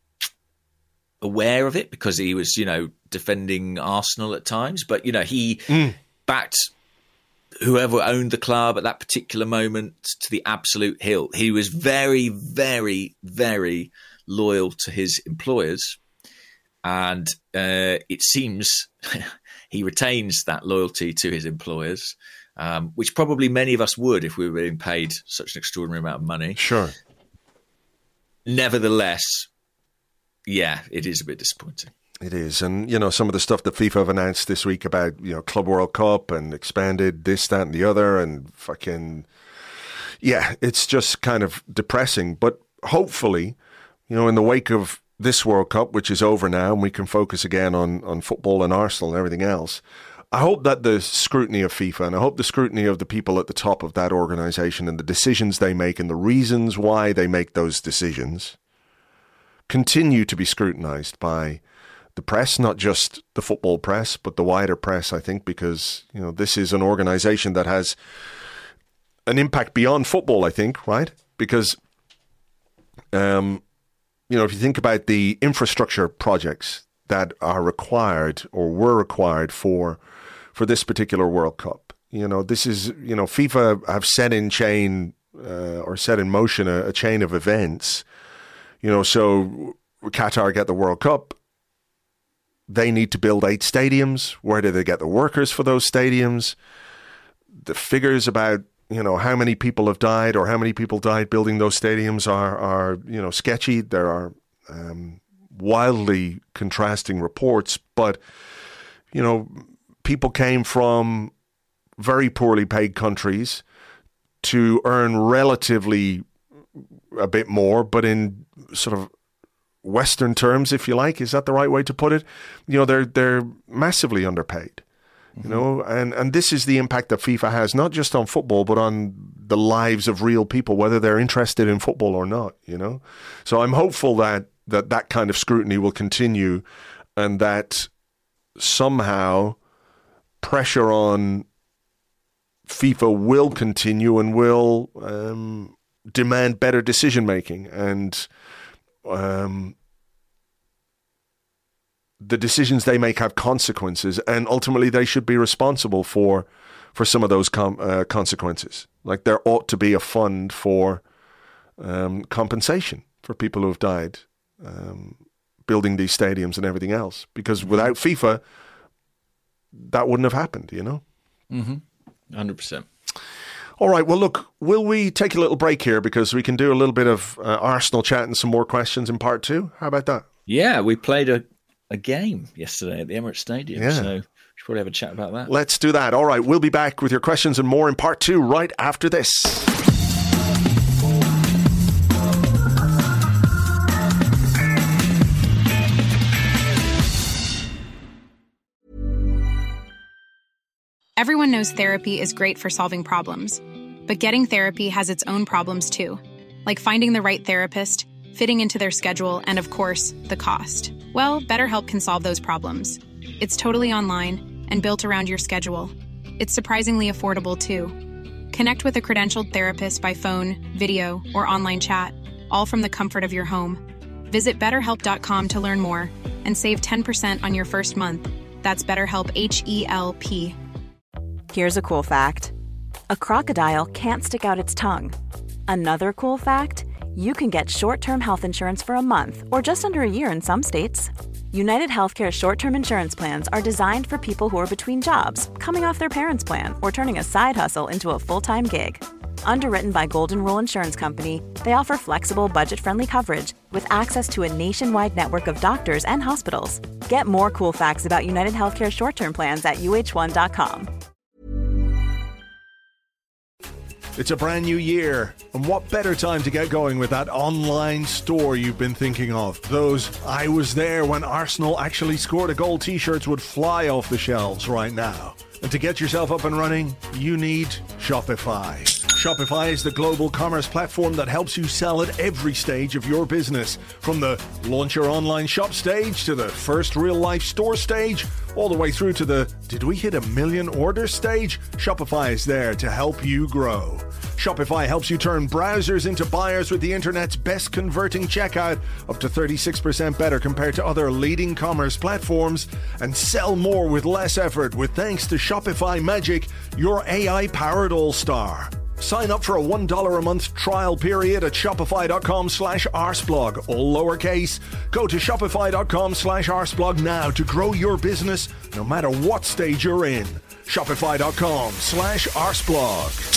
aware of it because he was, you know, defending Arsenal at times. But, you know, he mm. backed whoever owned the club at that particular moment to the absolute hilt. He was very, very, very loyal to his employers. And uh, it seems he retains that loyalty to his employers, um, which probably many of us would if we were being paid such an extraordinary amount of money. Sure. Nevertheless, yeah, it is a bit disappointing. It is. And, you know, some of the stuff that FIFA have announced this week about, you know, Club World Cup and expanded this, that, and the other and fucking, yeah, it's just kind of depressing. But hopefully, you know, in the wake of this World Cup, which is over now, and we can focus again on, on football and Arsenal and everything else, I hope that the scrutiny of FIFA and I hope the scrutiny of the people at the top of that organisation and the decisions they make and the reasons why they make those decisions continue to be scrutinised by the press, not just the football press, but the wider press, I think, because, you know, this is an organisation that has an impact beyond football, I think, right? Because, um, you know, if you think about the infrastructure projects that are required or were required for for this particular World Cup. You know, this is, you know, FIFA have set in chain uh, or set in motion a, a chain of events. You know, so Qatar get the World Cup. They need to build eight stadiums. Where do they get the workers for those stadiums? The figures about, you know, how many people have died or how many people died building those stadiums are, are you know, sketchy. There are um, wildly contrasting reports, but, you know, people came from very poorly paid countries to earn relatively a bit more, but in sort of Western terms, if you like, is that the right way to put it? You know, they're they're massively underpaid. Mm-hmm. You know, and, and this is the impact that FIFA has, not just on football, but on the lives of real people, whether they're interested in football or not, you know? So I'm hopeful that that, that kind of scrutiny will continue and that somehow pressure on FIFA will continue and will um, demand better decision making, and um, the decisions they make have consequences, and ultimately they should be responsible for for some of those com- uh, consequences. Like there ought to be a fund for um, compensation for people who have died um, building these stadiums and everything else, because without FIFA, that wouldn't have happened, you know? Mm-hmm. one hundred percent. All right, well, look, will we take a little break here because we can do a little bit of uh, Arsenal chat and some more questions in part two? How about that? Yeah, we played a, a game yesterday at the Emirates Stadium, yeah. so we should probably have a chat about that. Let's do that. All right, we'll be back with your questions and more in part two right after this. Everyone knows therapy is great for solving problems, but getting therapy has its own problems too, like finding the right therapist, fitting into their schedule, and of course, the cost. Well, BetterHelp can solve those problems. It's totally online and built around your schedule. It's surprisingly affordable, too. Connect with a credentialed therapist by phone, video, or online chat, all from the comfort of your home. Visit better help dot com to learn more and save ten percent on your first month. That's BetterHelp, H E L P. Here's a cool fact. A crocodile can't stick out its tongue. Another cool fact, you can get short-term health insurance for a month or just under a year in some states. United Healthcare short-term insurance plans are designed for people who are between jobs, coming off their parents' plan, or turning a side hustle into a full-time gig. Underwritten by Golden Rule Insurance Company, they offer flexible, budget-friendly coverage with access to a nationwide network of doctors and hospitals. Get more cool facts about United Healthcare short-term plans at U H one dot com. It's a brand new year, and what better time to get going with that online store you've been thinking of? Those "I was there when Arsenal actually scored a goal" t-shirts would fly off the shelves right now. And to get yourself up and running, you need Shopify. Shopify is the global commerce platform that helps you sell at every stage of your business. From the launch your online shop stage to the first real-life store stage, all the way through to the "did we hit a million orders" stage, Shopify is there to help you grow. Shopify helps you turn browsers into buyers with the internet's best converting checkout, up to thirty-six percent better compared to other leading commerce platforms, and sell more with less effort with thanks to Shopify Magic, your A I-powered all-star. Sign up for a one dollar a month trial period at shopify.com slash arseblog, all lowercase. Go to shopify.com slash arseblog now to grow your business no matter what stage you're in. Shopify.com slash arseblog.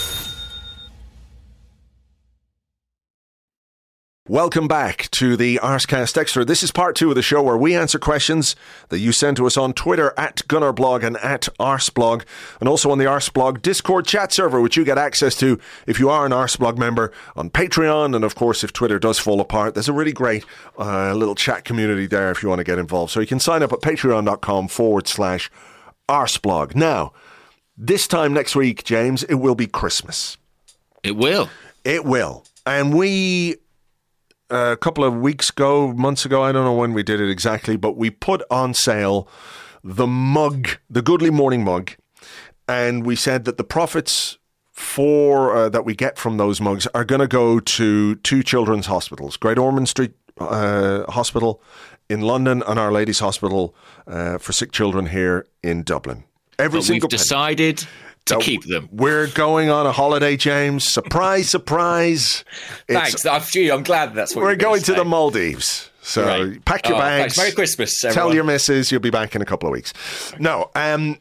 Welcome back to the Arsecast Extra. This is part two of the show where we answer questions that you send to us on Twitter at Gunnerblog and at Arseblog, and also on the Arseblog Discord chat server, which you get access to if you are an Arseblog member on Patreon. And of course, if Twitter does fall apart, there's a really great uh, little chat community there if you want to get involved. So you can sign up at patreon.com forward slash Arseblog. Now, this time next week, James, it will be Christmas. It will. It will. And we... a couple of weeks ago, months ago, I don't know when we did it exactly, but we put on sale the mug, the Goodly Morning mug, and we said that the profits for uh, that we get from those mugs are going to go to two children's hospitals, Great Ormond Street uh, Hospital in London and Our Lady's Hospital uh, for Sick Children here in Dublin. Every but single we've decided to So keep them. We're going on a holiday, James. Surprise, surprise. Thanks. I'm, gee, I'm glad that's what We're you're going say. to the Maldives. So right. pack your oh, bags. Thanks. Merry Christmas, everyone. Tell your missus you'll be back in a couple of weeks. No, um,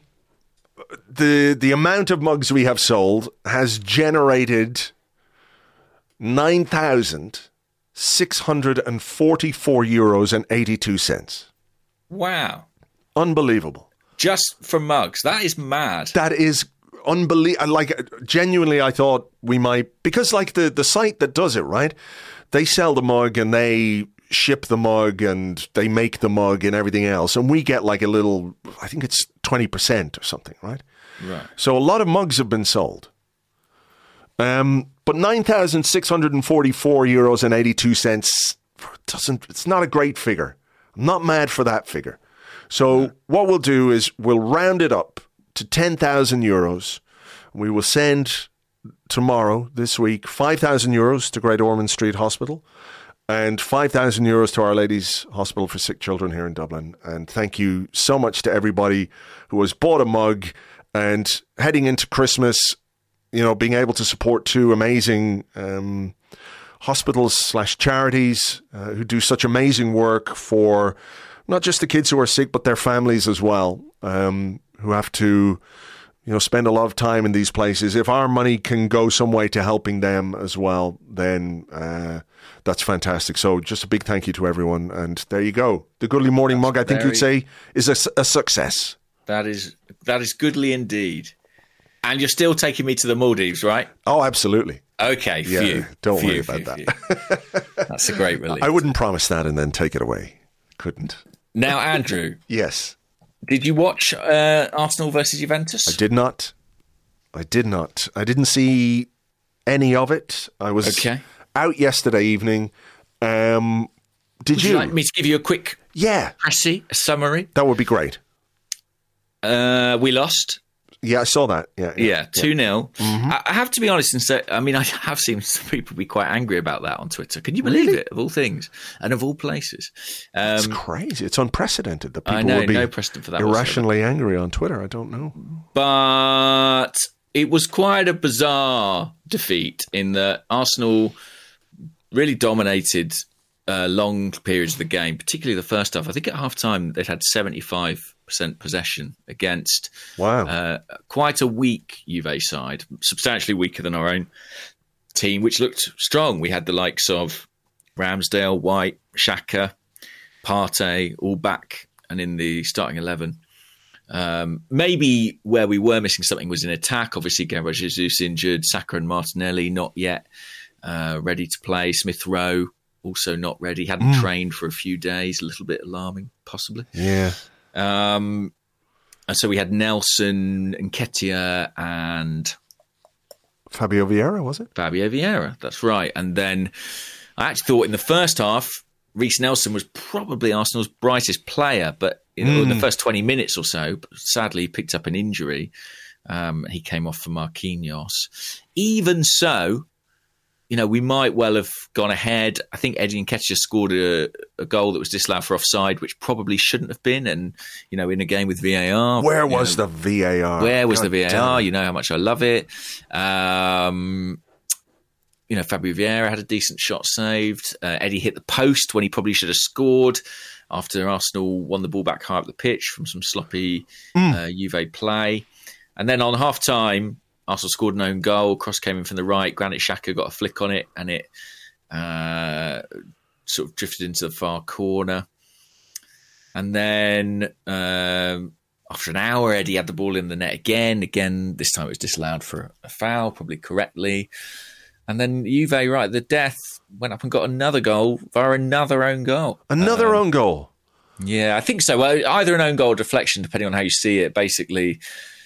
the the amount of mugs we have sold has generated nine thousand six hundred forty-four euros and eighty-two cents. Wow. Unbelievable. Just for mugs. That is mad. That is unbelievable. Like, genuinely, I thought we might, because like the, the site that does it, right? They sell the mug and they ship the mug and they make the mug and everything else. And we get like a little, I think it's twenty percent or something, right? Right. So a lot of mugs have been sold. Um, but nine thousand six hundred forty-four euros and eighty-two cents doesn't, it's not a great figure. I'm not mad for that figure. So yeah. What we'll do is we'll round it up to ten thousand euros. We will send tomorrow, this week, five thousand euros to Great Ormond Street Hospital and five thousand euros to Our Lady's Hospital for Sick Children here in Dublin. And thank you so much to everybody who has bought a mug, and heading into Christmas, you know, being able to support two amazing um, hospitals slash charities uh, who do such amazing work for not just the kids who are sick, but their families as well, um, who have to, you know, spend a lot of time in these places. If our money can go some way to helping them as well, then uh, that's fantastic. So just a big thank you to everyone. And there you go. The Goodly Morning that's Mug, I think very, you'd say, is a, a success. That is that is goodly indeed. And you're still taking me to the Maldives, right? Oh, absolutely. Okay, yeah, phew. Don't phew, worry about phew, that. Phew. That's a great relief. I wouldn't promise that and then take it away. Couldn't. Now, Andrew. Yes. Did you watch uh, Arsenal versus Juventus? I did not. I did not. I didn't see any of it. I was okay. out yesterday evening. Um, did Would you? you like me to give you a quick Yeah. pressy a summary? That would be great. Uh, we lost. Yeah, I saw that. Yeah, Yeah, two nil. Mm-hmm. I, I have to be honest and say, I mean, I have seen some people be quite angry about that on Twitter. Can you believe Really? it? Of all things and of all places, um, It's crazy. It's unprecedented that people I know, would be no precedent for that irrationally angry on Twitter. I don't know. but it was quite a bizarre defeat in that Arsenal really dominated uh, long periods of the game, particularly the first half. I think at half time they'd had seventy-five percent possession against Wow. uh, quite a weak Juve side, substantially weaker than our own team, which looked strong. We had the likes of Ramsdale, White, Xhaka, Partey, all back and in the starting eleven. Um, maybe where we were missing something was in attack. Obviously, Gabriel Jesus injured, Saka and Martinelli not yet uh, ready to play. Smith Rowe also not ready, hadn't Mm. trained for a few days, a little bit alarming, possibly. Yeah. Um, and so we had Nelson, Nketiah, and Fabio Vieira, was it? Fabio Vieira. That's right. And then I actually thought in the first half, Reece Nelson was probably Arsenal's brightest player, but in, Mm. in the first twenty minutes or so, but sadly he picked up an injury. Um, he came off for Marquinhos. Even so, you know, we might well have gone ahead. I think Eddie Nketiah scored a, a goal that was disallowed for offside, which probably shouldn't have been. And, you know, in a game with V A R. Where was know, the V A R? Where was God the V A R? damn. You know how much I love it. Um, you know, Fabio Vieira had a decent shot saved. Uh, Eddie hit the post when he probably should have scored after Arsenal won the ball back high up the pitch from some sloppy Mm. uh, Juve play. And then on half-time, Arsenal scored an own goal. Cross came in from the right. Granit Xhaka got a flick on it, and it uh, sort of drifted into the far corner. And then um, after an hour, Eddie had the ball in the net again. Again, this time it was disallowed for a foul, probably correctly. And then Juve, right at the death, went up and got another goal via another own goal. Another Um, own goal. Yeah, I think so. Well, either an own goal or deflection, depending on how you see it. Basically,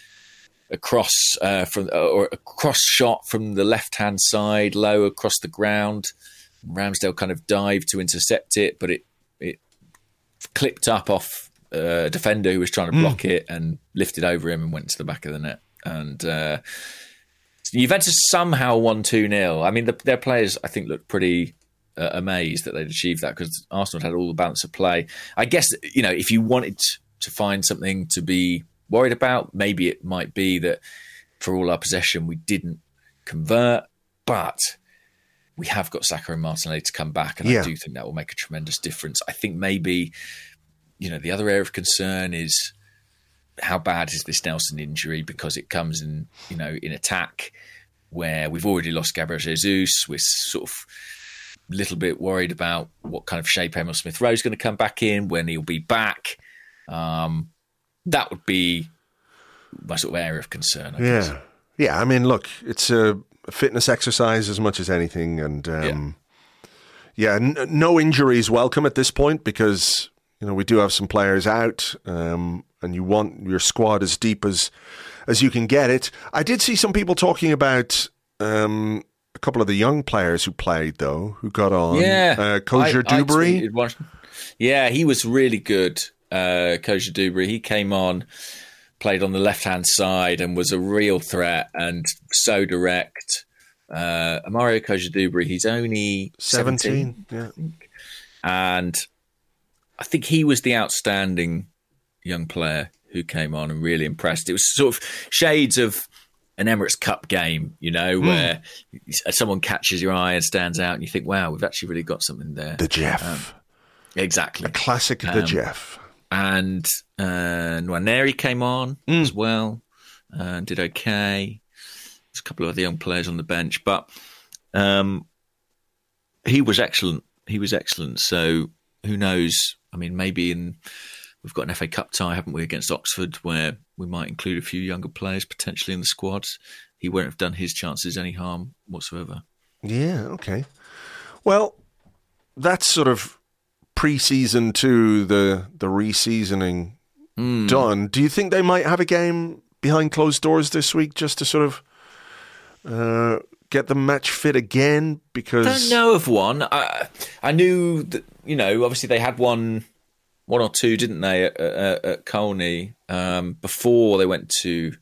a cross uh, from or a cross shot from the left-hand side, low across the ground. Ramsdale kind of dived to intercept it, but it it clipped up off a defender who was trying to block mm. it and lifted over him and went to the back of the net. And uh, Juventus somehow won two nil. I mean, the, their players, I think, looked pretty uh, amazed that they'd achieved that because Arsenal had all the balance of play. I guess, you know, if you wanted to find something to be worried about, maybe it might be that for all our possession, we didn't convert, but we have got Saka and Martinelli to come back, and yeah. I do think that will make a tremendous difference. I think maybe, you know, the other area of concern is how bad is this Nelson injury, because it comes in, you know, in attack where we've already lost Gabriel Jesus. We're sort of a little bit worried about what kind of shape Emil Smith Rowe is going to come back in, when he'll be back. Um, that would be my sort of area of concern, I yeah. guess. Yeah, I mean, look, it's a fitness exercise as much as anything. And um, yeah, yeah n- no injuries welcome at this point, because, you know, we do have some players out, um, and you want your squad as deep as as you can get it. I did see some people talking about um, a couple of the young players who played, though, who got on. Yeah. Uh, Kosher I, Dubry. I yeah, he was really good, uh, Kosher Dubry. He came on, played on the left-hand side and was a real threat and so direct. Uh, Mario Kosher Dubry, he's only seventeen, seventeen, yeah. I think. And I think he was the outstanding young player who came on and really impressed. It was sort of shades of an Emirates Cup game, you know, mm. where someone catches your eye and stands out and you think, wow, we've actually really got something there. The Jeff. Um, exactly. A classic The um, Jeff. And uh, Nwaneri came on mm. as well and did okay. There's a couple of other young players on the bench, but um, he was excellent. He was excellent. So who knows? I mean, maybe in we've got an F A Cup tie, haven't we, against Oxford, where we might include a few younger players potentially in the squads. He won't have done his chances any harm whatsoever. Yeah, okay. Well, that's sort of pre-season to the the re-seasoning mm. done. Do you think they might have a game behind closed doors this week just to sort of uh, get them match fit again? Because I don't know of one. I, I knew that, you know, obviously they had one, one or two, didn't they, at, at, at Colney um, before they went to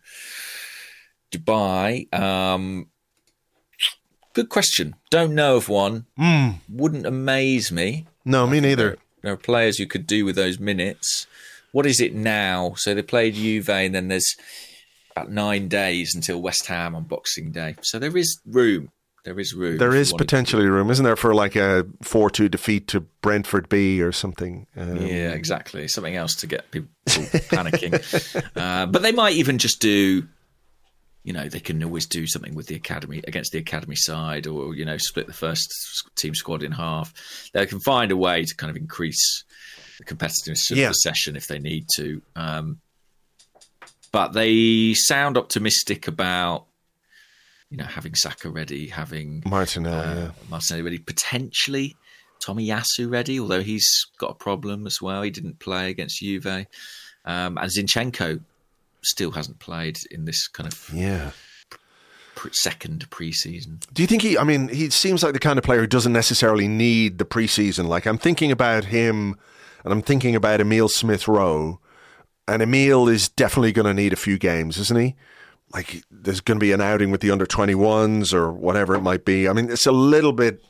Dubai. Um, good question. Don't know of one. Mm. Wouldn't amaze me. No, me neither. There, there are players who could do with those minutes. What is it now? So they played Juve, and then there's about nine days until West Ham on Boxing Day. So there is room. There is room. There is potentially room, isn't there, for like a four two defeat to Brentford B or something? Um, yeah, exactly. Something else to get people panicking. Uh, but they might even just do, you know, they can always do something with the academy against the academy side, or, you know, split the first team squad in half. They can find a way to kind of increase the competitiveness of yeah. the session if they need to. Um, but they sound optimistic about, you know, having Saka ready, having Martinelli, uh, yeah. Martinelli ready, potentially Tomiyasu ready, although he's got a problem as well. He didn't play against Juve. Um, and Zinchenko still hasn't played in this kind of yeah. pre- second pre-season. Do you think he, I mean, he seems like the kind of player who doesn't necessarily need the pre-season. Like, I'm thinking about him and I'm thinking about Emile Smith-Rowe, and Emile is definitely going to need a few games, isn't he? Like, there's going to be an outing with the under twenty-ones or whatever it might be. I mean, it's a little bit...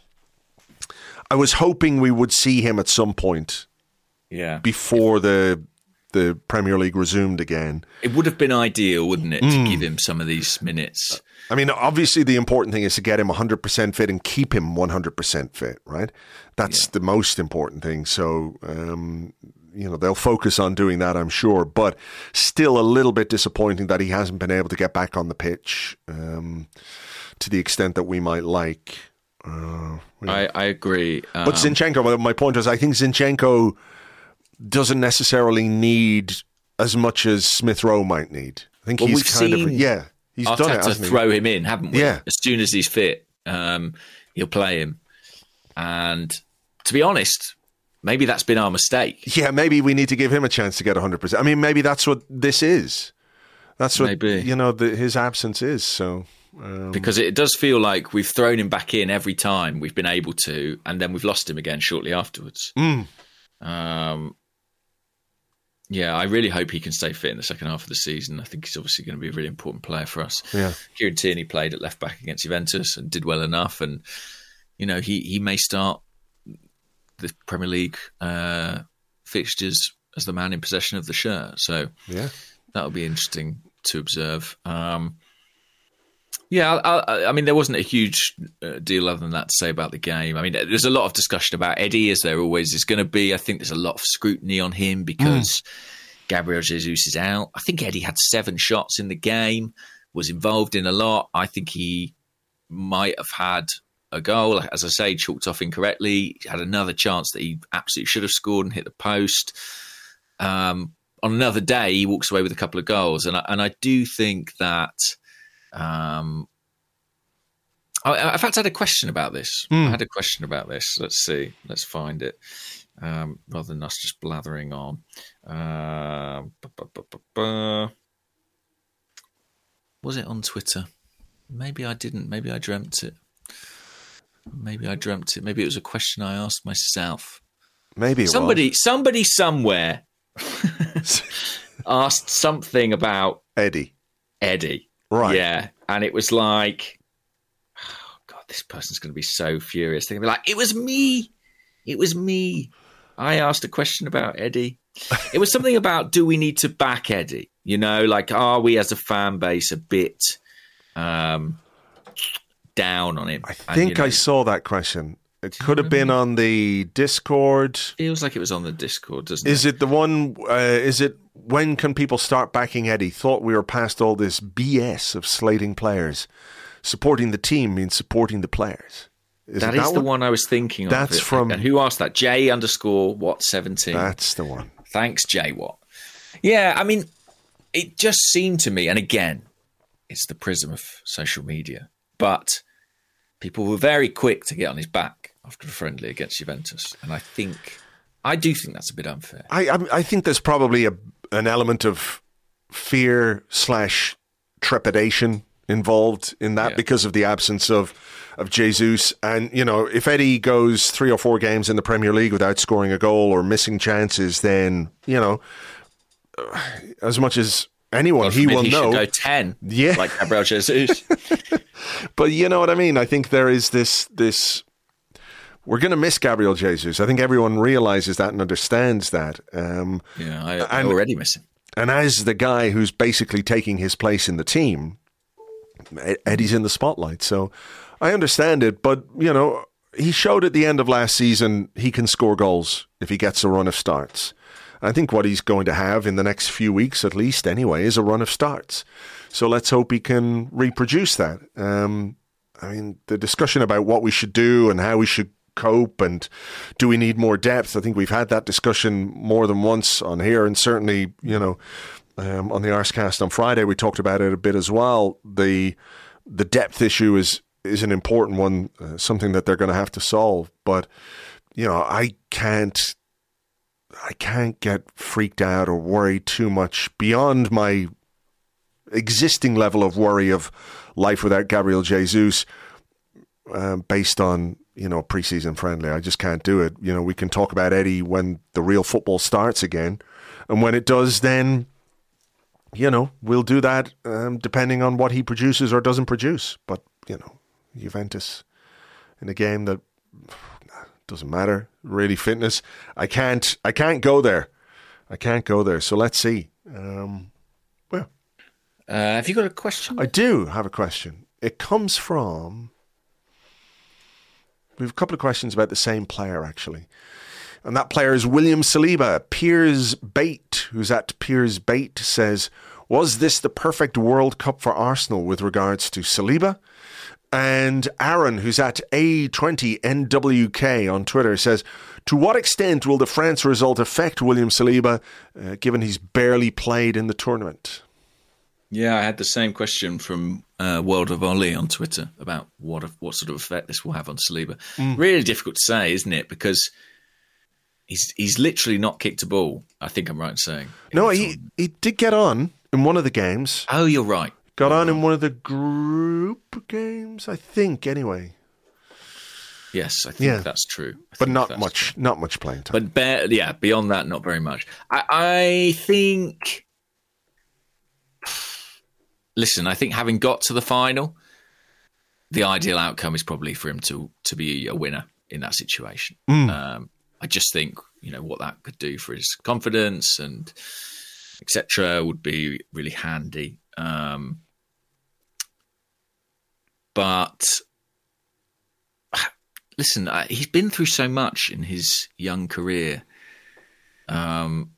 I was hoping we would see him at some point Yeah. before the the Premier League resumed again. It would have been ideal, wouldn't it, Mm. to give him some of these minutes? I mean, obviously the important thing is to get him one hundred percent fit and keep him one hundred percent fit, right? That's Yeah. the most important thing. So, um, you know, they'll focus on doing that, I'm sure. But still a little bit disappointing that he hasn't been able to get back on the pitch um, to the extent that we might like. Uh, yeah. I, I agree. Um, But Zinchenko, my point was, I think Zinchenko doesn't necessarily need as much as Smith-Rowe might need. I think Well, he's we've kind of, seen yeah, he's Arteta done it, hasn't he? throw him in, haven't we? Yeah. As soon as he's fit, um, he'll play him. And to be honest, maybe that's been our mistake. Yeah, maybe we need to give him a chance to get one hundred percent. I mean, maybe that's what this is. That's what, Maybe. you know, the, his absence is. So, um, Because it does feel like we've thrown him back in every time we've been able to, and then we've lost him again shortly afterwards. Mm. Um, yeah, I really hope he can stay fit in the second half of the season. I think he's obviously going to be a really important player for us. Yeah. Kieran Tierney played at left back against Juventus and did well enough, and you know he he may start the Premier League uh, fixtures as the man in possession of the shirt. So yeah. that'll be interesting to observe. Um, yeah, I, I, I mean, there wasn't a huge uh, deal other than that to say about the game. I mean, there's a lot of discussion about Eddie, as there always is going to be. I think there's a lot of scrutiny on him because mm. Gabriel Jesus is out. I think Eddie had seven shots in the game, was involved in a lot. I think he might have had a goal, as I say, chalked off incorrectly. He had another chance that he absolutely should have scored and hit the post. Um, on another day, he walks away with a couple of goals. And I, and I do think that... Um, I, in fact, I had a question about this. Mm. I had a question about this. Let's see. Let's find it. Um, rather than us just blathering on. Uh, bu- bu- bu- bu- was it on Twitter? Maybe I didn't. Maybe I dreamt it. Maybe I dreamt it. Maybe it was a question I asked myself. Maybe it somebody, was. somebody somewhere asked something about Eddie. Eddie. Right. Yeah. And it was like, oh, God, this person's going to be so furious. They're going to be like, it was me. It was me. I asked a question about Eddie. It was something about, do we need to back Eddie? You know, like, are we as a fan base a bit um, down on him? I think and, you know, I saw that question. It could have been on the Discord. Feels like it was on the Discord, doesn't is it? Is it the one, uh, is it, when can people start backing Eddie? Thought we were past all this B S of slating players. Supporting the team means supporting the players. Is that it is that the one? one I was thinking of. That's it. from... And who asked that? J underscore Watt seventeen. That's the one. Thanks, J Watt. Yeah, I mean, it just seemed to me, and again, it's the prism of social media, but people were very quick to get on his back after a friendly against Juventus. And I think, I do think that's a bit unfair. I I, I think there's probably a an element of fear slash trepidation involved in that Yeah. because of the absence of of Jesus. And, you know, if Eddie goes three or four games in the Premier League without scoring a goal or missing chances, then, you know, as much as anyone, God he forbid will he know. should go ten, Yeah. like Gabriel Jesus. But you know what I mean? I think there is this, this we're going to miss Gabriel Jesus. I think everyone realizes that and understands that. Um, yeah, I, I And- already miss him. and as the guy who's basically taking his place in the team, Ed- Eddie's in the spotlight. So I understand it, but, you know, he showed at the end of last season he can score goals if he gets a run of starts. I think what he's going to have in the next few weeks, at least anyway, is a run of starts. So let's hope he can reproduce that. Um, I mean, the discussion about what we should do and how we should cope and do we need more depth, I think we've had that discussion more than once on here, and certainly, you know, um, on the Arscast on Friday we talked about it a bit as well. The the depth issue is is an important one, uh, something that they're going to have to solve. But, you know, I can't I can't get freaked out or worried too much beyond my existing level of worry of life without Gabriel Jesus, uh, based on, you know, preseason friendly. I just can't do it. You know, we can talk about Eddie when the real football starts again. And when it does, then, you know, we'll do that um, depending on what he produces or doesn't produce. But, you know, Juventus in a game that doesn't matter, really fitness. I can't, I can't go there. I can't go there. So let's see. Um, well, Uh, have you got a question? I do have a question. It comes from... We have a couple of questions about the same player, actually. And that player is William Saliba. Piers Bate, who's at Piers Bate, says, was this the perfect World Cup for Arsenal with regards to Saliba? And Aaron, who's at A twenty N W K on Twitter, says, to what extent will the France result affect William Saliba, uh, given he's barely played in the tournament? Yeah, I had the same question from uh, World of Ollie on Twitter about what what sort of effect this will have on Saliba. Mm. Really difficult to say, isn't it? Because he's he's literally not kicked a ball. I think I'm right in saying. No, he, he did get on in one of the games. Oh, you're right. Got on in one of the group games, I think, anyway. Yes, I think Yeah. that's true. I But think not that's much, true. not much playing time. But be- yeah, beyond that, not very much. I, I think. Listen, I think having got to the final, the ideal outcome is probably for him to to be a winner in that situation. Um, I just think, you know, what that could do for his confidence and et cetera would be really handy. Um, but listen, uh, he's been through so much in his young career. Um,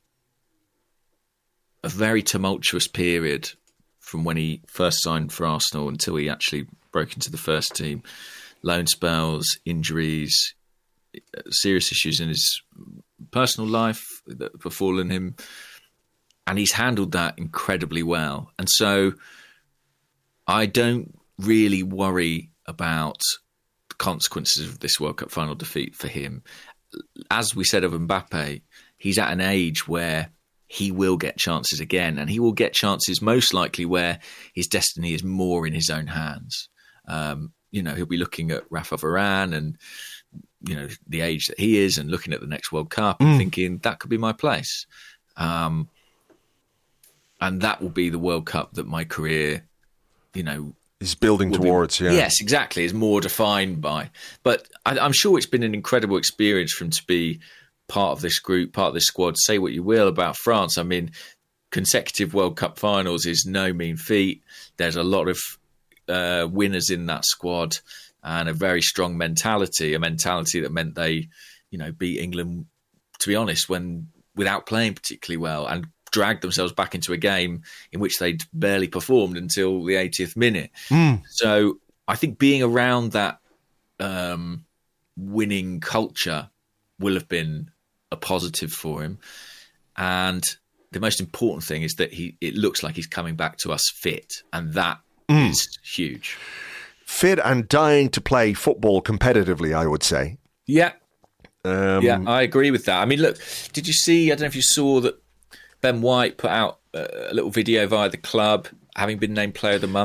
a very tumultuous period from when he first signed for Arsenal until he actually broke into the first team. Loan spells, injuries, serious issues in his personal life that have befallen him. And he's handled that incredibly well. And so I don't really worry about the consequences of this World Cup final defeat for him. As we said of Mbappe, he's at an age where he will get chances again, and he will get chances most likely where his destiny is more in his own hands. Um, you know, he'll be looking at Rafa Varane and, you know, the age that he is and looking at the next World Cup and thinking that could be my place. Um, and that will be the World Cup that my career, you know, He's building will be- towards, yeah. Yes, exactly. Is more defined by. But I, I'm sure it's been an incredible experience for him to be part of this group, part of this squad. Say what you will about France. I mean, consecutive World Cup finals is no mean feat. There's a lot of uh, winners in that squad and a very strong mentality, a mentality that meant they, you know, beat England, to be honest, when without playing particularly well, and dragged themselves back into a game in which they'd barely performed until the eightieth minute. Mm. So I think being around that um, winning culture will have been a positive for him. And the most important thing is that he it looks like he's coming back to us fit. And that Mm. is huge. Fit and dying to play football competitively, I would say. Yeah. Um, Yeah, I agree with that. I mean, look, did you see, I don't know if you saw that Ben White put out a little video via the club, having been named Player of the Month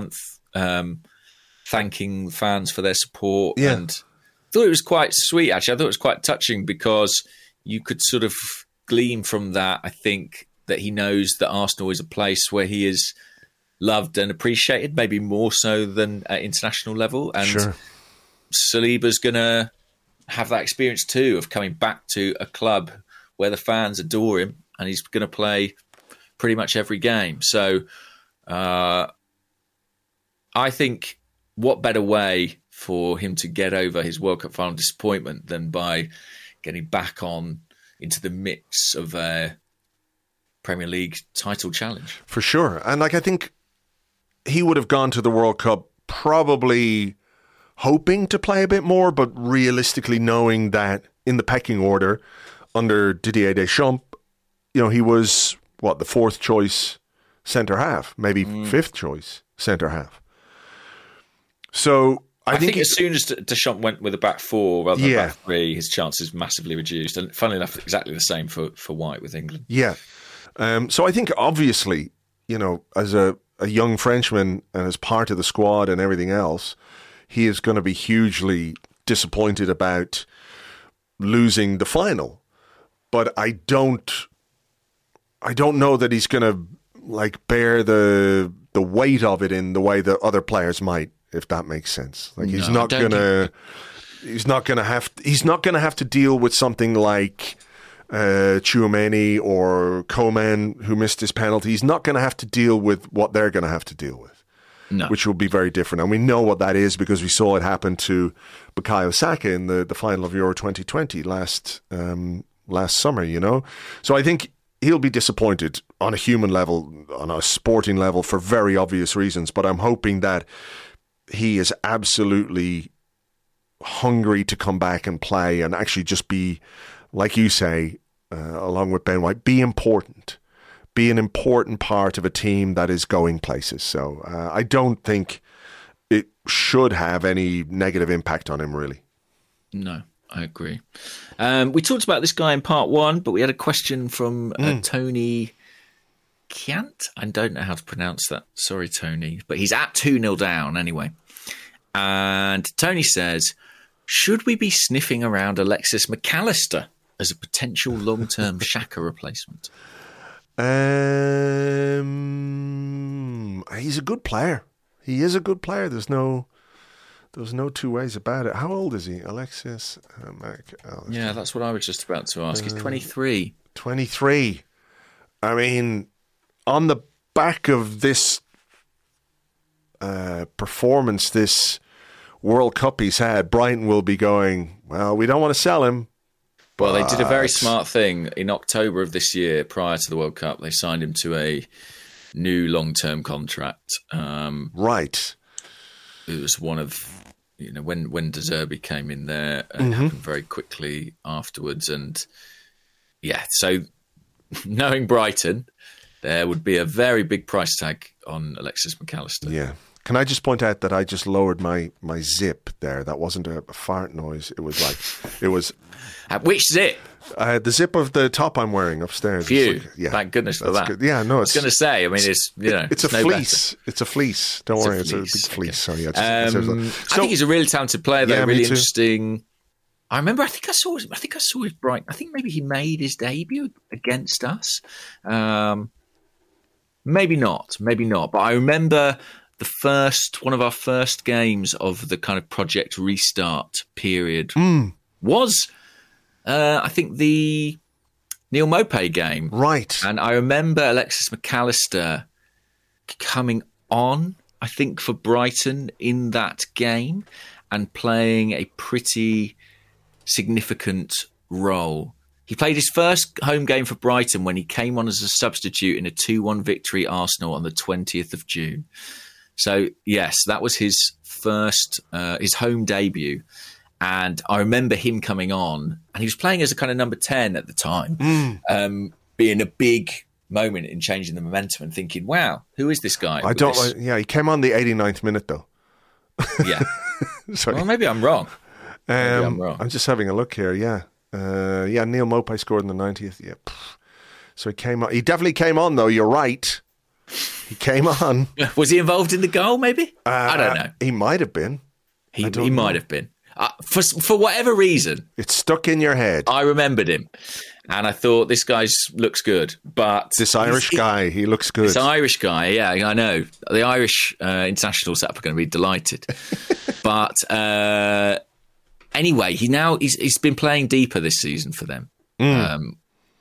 um, thanking fans for their support. Yeah. And I thought it was quite sweet, actually. I thought it was quite touching because you could sort of glean from that, I think, that he knows that Arsenal is a place where he is loved and appreciated, maybe more so than at international level. And Sure. Saliba's going to have that experience too of coming back to a club where the fans adore him, and he's going to play pretty much every game. So uh, I think what better way for him to get over his World Cup final disappointment than by getting back on into the mix of a Premier League title challenge. For sure. And like I think he would have gone to the World Cup probably hoping to play a bit more, but realistically knowing that in the pecking order under Didier Deschamps, you know, he was, what, the fourth choice centre-half, maybe mm. fifth choice centre-half. So I, I think, think as soon as Deschamps went with a back four rather than yeah. back three, his chances massively reduced. And funnily enough, exactly the same for, for White with England. Yeah. Um, so I think obviously, you know, as a, a young Frenchman and as part of the squad and everything else, he is going to be hugely disappointed about losing the final. But I don't, I don't know that he's going to like bear the the weight of it in the way that other players might, if that makes sense. Like he's No, not going to, he's not going to have, he's not going to have to deal with something like uh, Tchouameni or Coman who missed his penalty. He's not going to have to deal with what they're going to have to deal with. No. Which will be very different. And we know what that is because we saw it happen to Bukayo Saka in the, the final of Euro twenty twenty last um, last summer, you know? So I think he'll be disappointed on a human level, on a sporting level for very obvious reasons. But I'm hoping that he is absolutely hungry to come back and play and actually just be, like you say, uh, along with Ben White, be important. Be an important part of a team that is going places. So uh, I don't think it should have any negative impact on him, really. No, I agree. Um, we talked about this guy in part one, but we had a question from uh, mm. Tony Kiant. I don't know how to pronounce that. Sorry, Tony. But he's at two nil down anyway. And Tony says, should we be sniffing around Alexis McAllister as a potential long-term Xhaka replacement? Um, he's a good player. He is a good player. There's no, there's no two ways about it. How old is he, Alexis uh, McAllister? Yeah, that's what I was just about to ask. He's twenty-three. Uh, twenty-three. I mean, on the back of this uh, performance, this World Cup he's had, Brighton will be going, well, we don't want to sell him. Well, they did a very smart thing in October of this year, prior to the World Cup. They signed him to a new long-term contract. Um, right. It was one of, you know, when when De Zerbi came in there, it mm-hmm. happened very quickly afterwards. And yeah, so knowing Brighton, there would be a very big price tag on Alexis McAllister. Yeah. Can I just point out that I just lowered my, my zip there? That wasn't a, a fart noise. It was like, it was... At which zip? Uh, the zip of the top I'm wearing upstairs. Phew. Like, yeah, thank goodness for that. Good. Yeah, no, I was going to say, I mean, it's, you know, it's, it's a no fleece. better. It's a fleece. Don't it's worry, a it's a big fleece. okay. Sorry, yeah, just, um, so, I think he's a really talented player, though, yeah, really interesting. I remember, I think I saw I think I saw his Brighton. I think maybe he made his debut against us. Um, maybe not, maybe not. But I remember the first, one of our first games of the kind of Project Restart period mm. was, uh, I think, the Neil Maupay game. Right. And I remember Alexis McAllister coming on, I think, for Brighton in that game and playing a pretty significant role. He played his first home game for Brighton when he came on as a substitute in a two one victory at Arsenal on the twentieth of June. So, yes, that was his first, uh, his home debut. And I remember him coming on, and he was playing as a kind of number ten at the time, mm. um, being a big moment in changing the momentum and thinking, wow, who is this guy? I don't this... like, yeah, he came on the eighty-ninth minute, though. Yeah. Sorry. Well, maybe I'm wrong. Maybe um, I'm wrong. I'm just having a look here, yeah. Uh, yeah, Neil Maupay scored in the ninetieth. Yeah. So he came on. He definitely came on, though, you're right. He came on. Was he involved in the goal, maybe? Uh, I don't know. He might have been. He, I don't he know. might have been. Uh, for for whatever reason, It's stuck in your head. I remembered him. And I thought, this guy looks good. But This Irish he- guy, he looks good. This Irish guy, yeah, I know. The Irish uh, international setup are going to be delighted. But uh, anyway, he now he's, he's been playing deeper this season for them. Mm. Um,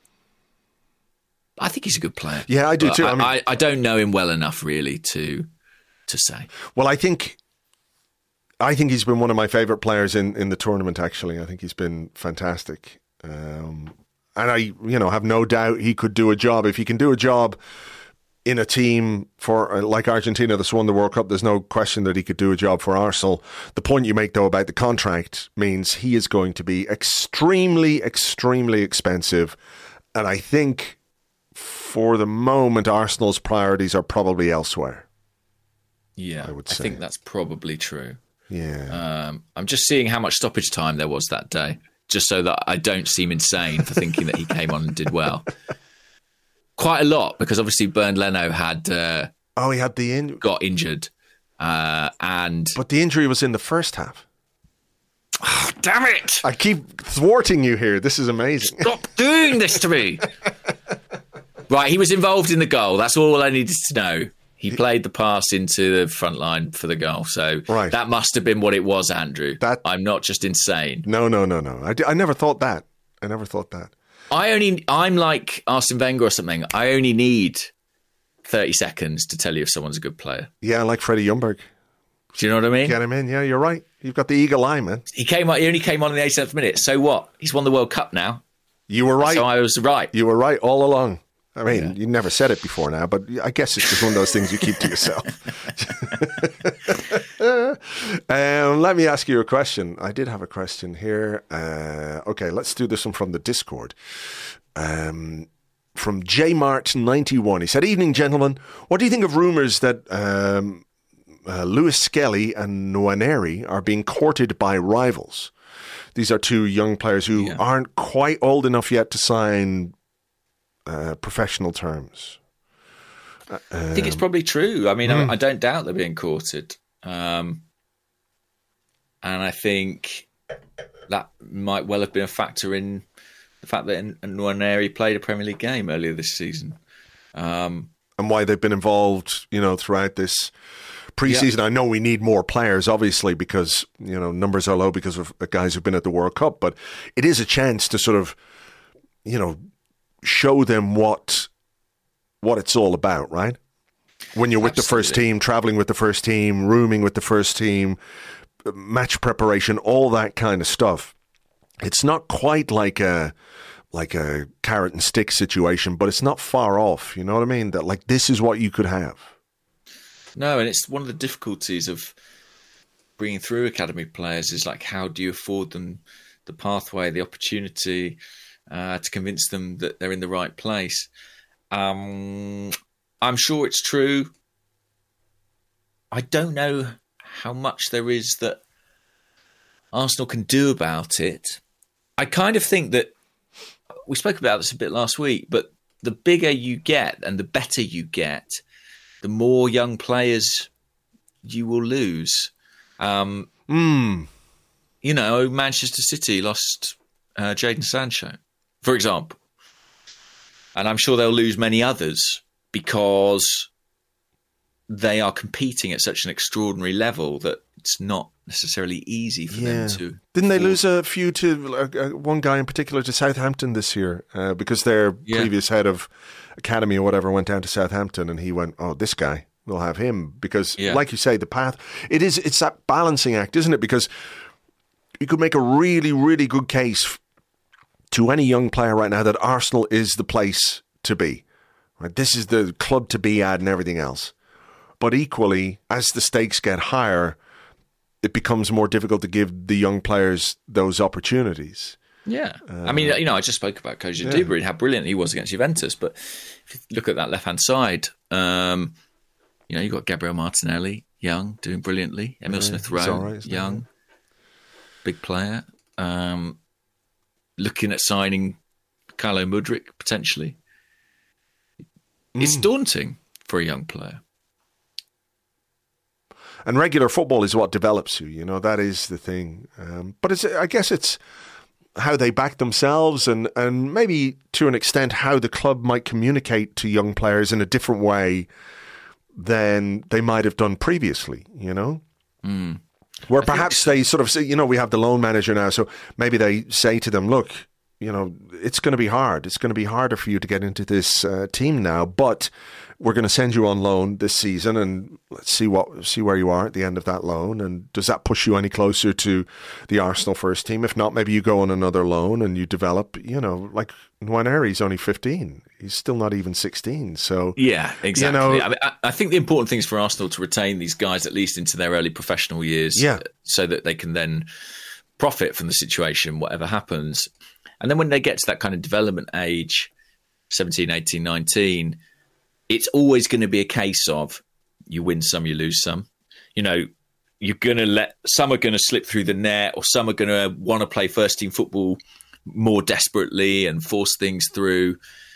I think he's a good player. Yeah, I do But too. I, I mean- I, I don't know him well enough, really, to to say. Well, I think I think he's been one of my favourite players in, in the tournament, actually. I think he's been fantastic. Um, and I, you know, have no doubt he could do a job. If he can do a job in a team for uh, like Argentina that's won the World Cup, there's no question that he could do a job for Arsenal. The point you make, though, about the contract means he is going to be extremely, extremely expensive. And I think for the moment, Arsenal's priorities are probably elsewhere. Yeah, I would I say. think that's probably true. Yeah. Um, I'm just seeing how much stoppage time there was that day, just so that I don't seem insane for thinking that he came on and did well. Quite a lot, because obviously Bernd Leno had uh, Oh, he had the in, got injured, uh, and but the injury was in the first half. oh, damn it! I keep thwarting you here. This is amazing. Stop doing this to me. Right, he was involved in the goal. That's all I needed to know. He played the pass into the front line for the goal. So Right. that must have been what it was, Andrew. That- I'm not just insane. No, no, no, no. I, d- I never thought that. I never thought that. I only, I'm like Arsene Wenger or something. I only need thirty seconds to tell you if someone's a good player. Yeah, like Freddie Ljungberg. Do you know what I mean? Get him in. Yeah, you're right. You've got the eagle eye, man. He came on, he only came on in the eighty-seventh minute. So what? He's won the World Cup now. You were right. So I was right. You were right all along. I mean, Yeah. you never said it before now, but I guess it's just one of those things you keep to yourself. um, let me ask you a question. I did have a question here. Uh, okay, let's do this one from the Discord. Um, from J Mart ninety-one. He said, "Evening, gentlemen. What do you think of rumours that um, uh, Lewis Skelly and Nwaneri are being courted by rivals? These are two young players who Yeah. aren't quite old enough yet to sign uh, professional terms." I think it's probably true. I mean, Hmm. I, I don't doubt they're being courted. Um, and I think that might well have been a factor in the fact that Nwaneri played a Premier League game earlier this season. Um, And why they've been involved, you know, throughout this preseason. I know we need more players, obviously, because, you know, numbers are low because of the guys who've been at the World Cup, but it is a chance to sort of, you know, show them what what it's all about, right? When you're with the first Absolutely. team, traveling with the first team, rooming with the first team, match preparation, all that kind of stuff. It's not quite like a like a carrot and stick situation, but it's not far off. You know what I mean? That like this is what you could have. no, and it's one of the difficulties of bringing through academy players is like, how do you afford them the pathway, the opportunity uh, to convince them that they're in the right place? Um, I'm sure it's true. I don't know how much there is that Arsenal can do about it. I kind of think that we spoke about this a bit last week, but the bigger you get and the better you get, the more young players you will lose. Um, Mm. you know, Manchester City lost uh, Jadon Sancho, for example. And I'm sure they'll lose many others because they are competing at such an extraordinary level that it's not necessarily easy for Yeah. them to. Didn't they afford. lose a few to uh, uh, one guy in particular to Southampton this year uh, because their Yeah. previous head of academy or whatever went down to Southampton and he went, "Oh, this guy, we'll have him," because, Yeah. like you say, the path it is it's that balancing act, isn't it? Because you could make a really, really good case f- to any young player right now that Arsenal is the place to be. Right? This is the club to be at and everything else. But equally, as the stakes get higher, it becomes more difficult to give the young players those opportunities. Yeah. I mean, you know, I just spoke about Koji yeah. Dubry and how brilliant he was against Juventus. But if you look at that left-hand side, um, you know, you've got Gabriel Martinelli, young, doing brilliantly. Emil Yeah, Smith-Rowe, he's all right, isn't he? young, big player. Um, looking at signing Carlo Mudryk, potentially. It's Mm. daunting for a young player. And regular football is what develops you, you know, that is the thing. Um, but it's, I guess it's how they back themselves and, and maybe to an extent how the club might communicate to young players in a different way than they might have done previously, you know? Mm. Where I perhaps think... they sort of say, you know, we have the loan manager now, so maybe they say to them, look, you know, it's going to be hard. It's going to be harder for you to get into this uh, team now, but we're going to send you on loan this season, and let's see what see where you are at the end of that loan. And does that push you any closer to the Arsenal first team? If not, maybe you go on another loan and you develop. You know, like Nwaneri, only fifteen. He's still not even sixteen. So yeah, exactly. You know, I, mean, I, I think the important thing is for Arsenal to retain these guys at least into their early professional years, yeah. so that they can then profit from the situation, whatever happens. And then when they get to that kind of development age, seventeen, eighteen, nineteen, it's always going to be a case of you win some, you lose some. You know, you're going to let some are going to slip through the net, or some are going to want to play first team football more desperately and force things through.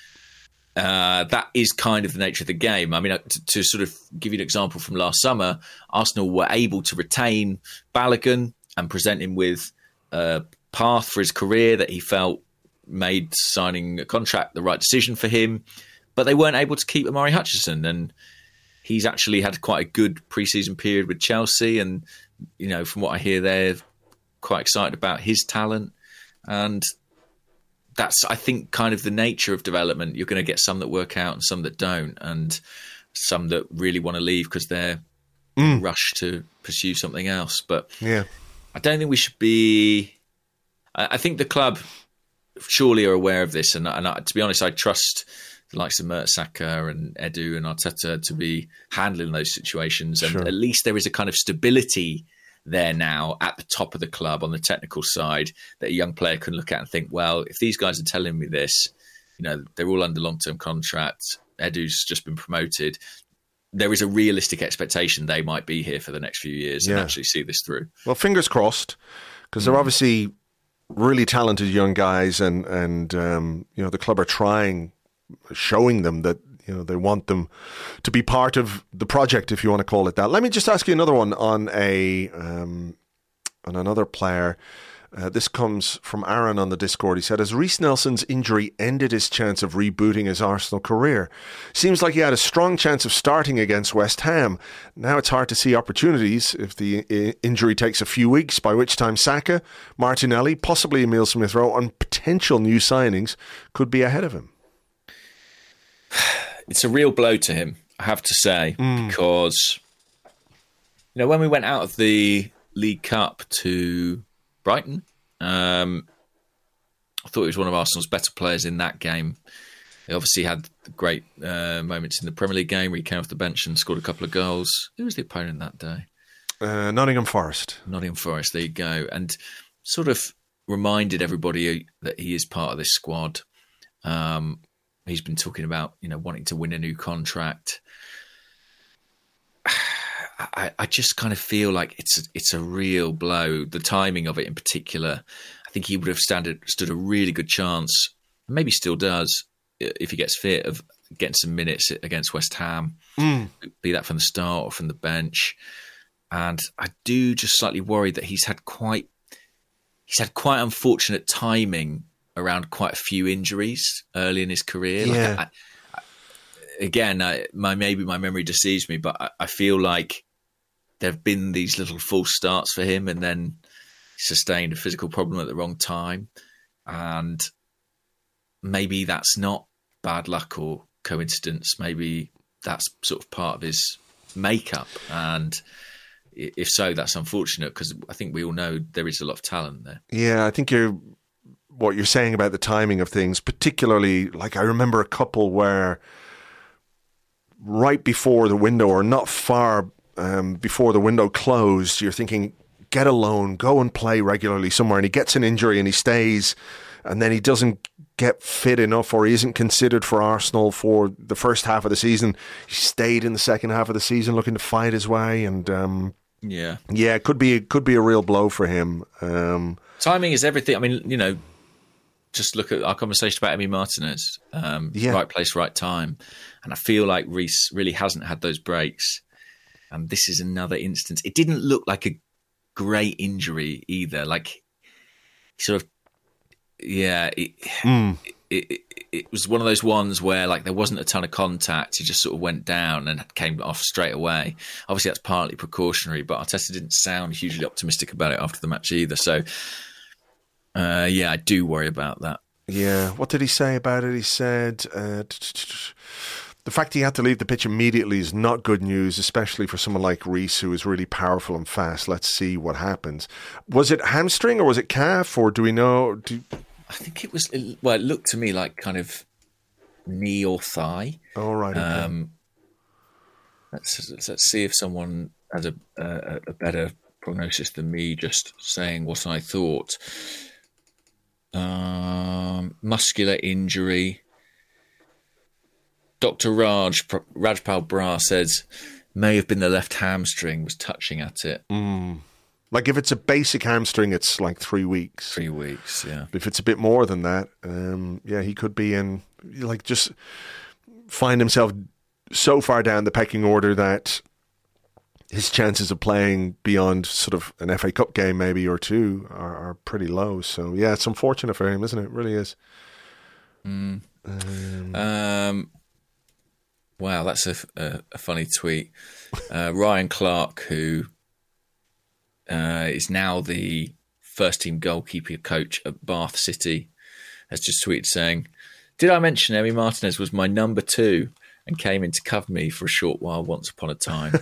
Uh, that is kind of the nature of the game. I mean, to, to sort of give you an example from last summer, Arsenal were able to retain Balogun and present him with a path for his career that he felt made signing a contract the right decision for him. But they weren't able to keep Amari Hutchinson, and he's actually had quite a good pre-season period with Chelsea. And, you know, from what I hear, they're quite excited about his talent. And that's, I think, kind of the nature of development. You're going to get some that work out and some that don't, and some that really want to leave because they're mm. rushed to pursue something else. But yeah, I don't think we should be... I, I think the club surely are aware of this. And, and I, to be honest, I trust the likes of Mertesacker and Edu and Arteta to be handling those situations. And sure. At least there is a kind of stability there now at the top of the club on the technical side that a young player can look at and think, well, if these guys are telling me this, you know, they're all under long-term contracts, Edu's just been promoted, there is a realistic expectation they might be here for the next few years yeah. and actually see this through. Well, fingers crossed, because they're obviously really talented young guys, and, and um, you know, the club are trying, showing them that, you know, they want them to be part of the project, if you want to call it that. Let me just ask you another one on a um, on another player. Uh, this comes from Aaron on the Discord. He said, has Reiss Nelson's injury ended his chance of rebooting his Arsenal career? Seems like he had a strong chance of starting against West Ham. Now it's hard to see opportunities if the I- injury takes a few weeks, by which time Saka, Martinelli, possibly Emile Smith-Rowe, and potential new signings could be ahead of him. It's a real blow to him, I have to say, mm. because, you know, when we went out of the League Cup to Brighton, um, I thought he was one of Arsenal's better players in that game. He obviously had great uh, moments in the Premier League game where he came off the bench and scored a couple of goals. Who was the opponent that day? Uh, Nottingham Forest. Nottingham Forest, there you go. And sort of reminded everybody that he is part of this squad. Um He's been talking about, you know, wanting to win a new contract. I, I just kind of feel like it's a, it's a real blow. The timing of it in particular, I think he would have standed, stood a really good chance, maybe still does, if he gets fit, of getting some minutes against West Ham, mm. be that from the start or from the bench. And I do just slightly worry that he's had quite he's had quite unfortunate timing around quite a few injuries early in his career. Yeah. Like I, I, again, I, my maybe my memory deceives me, but I, I feel like there have been these little false starts for him, and then sustained a physical problem at the wrong time. And maybe that's not bad luck or coincidence. Maybe that's sort of part of his makeup. And if so, that's unfortunate, because I think we all know there is a lot of talent there. Yeah, I think you're... what you're saying about the timing of things, particularly, like I remember a couple where right before the window, or not far um, before the window closed, you're thinking, get a loan, go and play regularly somewhere, and he gets an injury and he stays, and then he doesn't get fit enough, or he isn't considered for Arsenal for the first half of the season. He stayed in the second half of the season looking to fight his way, and um, yeah, yeah, it could be, it could be a real blow for him. Um, Timing is everything. I mean, you know, just look at our conversation about Emi Martinez. Um, Yeah. Right place, right time. And I feel like Reece really hasn't had those breaks. And this is another instance. It didn't look like a great injury either. Like, sort of, yeah, it, Mm. it, it, it was one of those ones where like there wasn't a ton of contact. He just sort of went down and came off straight away. Obviously, that's partly precautionary, but Arteta didn't sound hugely optimistic about it after the match either. So, uh, yeah, I do worry about that. Yeah. What did he say about it? He said uh, the fact he had to leave the pitch immediately is not good news, especially for someone like Reece, who is really powerful and fast. Let's see what happens. Was it hamstring or was it calf, or do we know? Do... I think it was, well, it looked to me like kind of knee or thigh. All right. Okay. Um, let's, let's see if someone has a, a, a better prognosis than me just saying what I thought. Um, muscular injury. Doctor Raj Rajpal Brar says may have been the left hamstring, was touching at it. Mm. Like if it's a basic hamstring, it's like three weeks. Three weeks, yeah. If it's a bit more than that, um, yeah, he could be in, like, just find himself so far down the pecking order that his chances of playing beyond sort of an F A Cup game maybe or two are, are pretty low. So, yeah, it's unfortunate for him, isn't it? It really is. Mm. Um, um, wow, that's a, a, a funny tweet. Uh, Ryan Clark, who uh, is now the first-team goalkeeper coach at Bath City, has just tweeted saying, "Did I mention Emi Martinez was my number two and came in to cover me for a short while once upon a time?"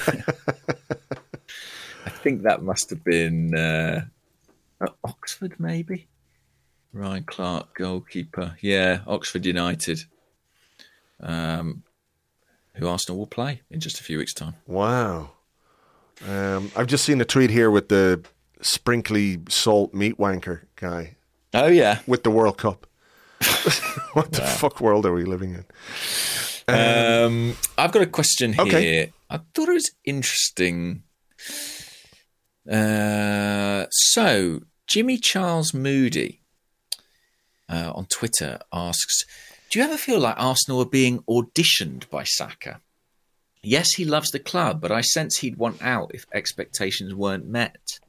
I think that must have been uh, at Oxford, maybe. Ryan Clark, goalkeeper. Yeah, Oxford United, um, who Arsenal will play in just a few weeks' time. Wow. Um, I've just seen a tweet here with the sprinkly salt meat wanker guy. Oh, yeah. With the World Cup. What the Wow. fuck world are we living in? Um, I've got a question here. Okay. I thought it was interesting. Uh, so, Jimmy Charles Moody uh, on Twitter asks, do you ever feel like Arsenal are being auditioned by Saka? Yes, he loves the club, but I sense he'd want out if expectations weren't met.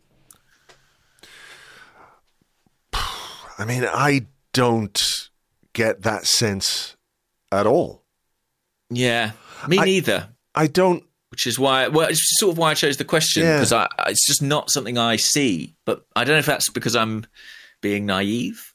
I mean, I don't get that sense at all. Yeah, me I- neither. I don't. Which is why, well, it's sort of why I chose the question, Yeah. because I, it's just not something I see. But I don't know if that's because I'm being naive.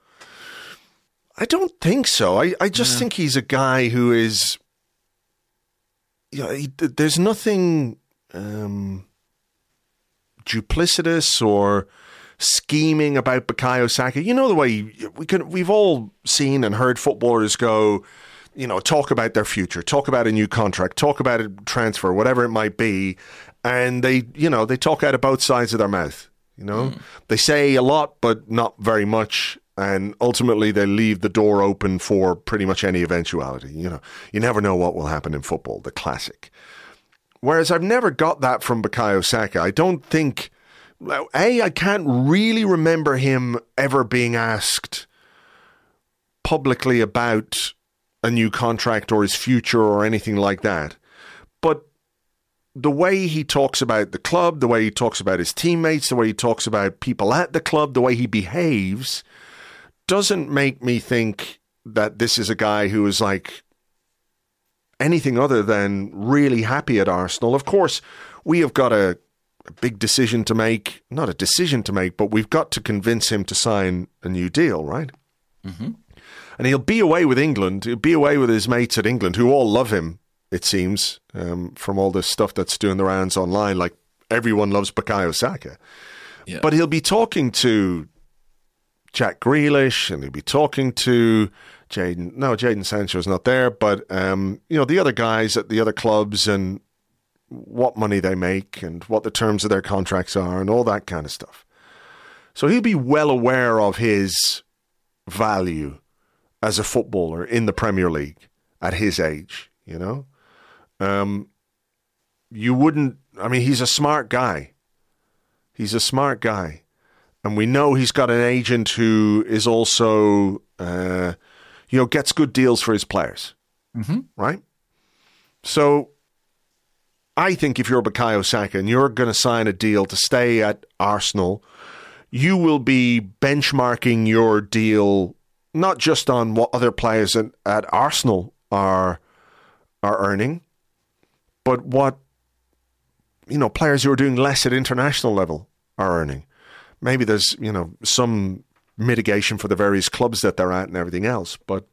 I don't think so. I, I just think he's a guy who is. You know, he, there's nothing um, duplicitous or scheming about Bukayo Saka. You know the way we can. We've all seen and heard footballers go, you know, talk about their future, talk about a new contract, talk about a transfer, whatever it might be, and they, you know, they talk out of both sides of their mouth. You know, mm. They say a lot, but not very much. And ultimately, they leave the door open for pretty much any eventuality. You know, you never know what will happen in football, the classic. Whereas I've never got that from Bukayo Saka. I don't think, A, I can't really remember him ever being asked publicly about a new contract or his future or anything like that. But the way he talks about the club, the way he talks about his teammates, the way he talks about people at the club, the way he behaves, doesn't make me think that this is a guy who is like anything other than really happy at Arsenal. Of course, we have got a, a big decision to make, not a decision to make, but we've got to convince him to sign a new deal, right? Mm-hmm. And he'll be away with England. He'll be away with his mates at England, who all love him, it seems, um, from all the stuff that's doing the rounds online. Like, everyone loves Bukayo Saka. Yeah. But he'll be talking to Jack Grealish, and he'll be talking to Jadon. No, Jadon Sancho's not there, but um, you know, the other guys at the other clubs and what money they make and what the terms of their contracts are and all that kind of stuff. So he'll be well aware of his value as a footballer in the Premier League at his age, you know? Um, you wouldn't, I mean, he's a smart guy. He's a smart guy. and we know he's got an agent who is also, uh, you know, gets good deals for his players, mm-hmm. right? So I think if you're Bukayo Saka and you're going to sign a deal to stay at Arsenal, you will be benchmarking your deal not just on what other players at, at Arsenal are are earning, but what, you know, players who are doing less at international level are earning. Maybe there's, you know, some mitigation for the various clubs that they're at and everything else, but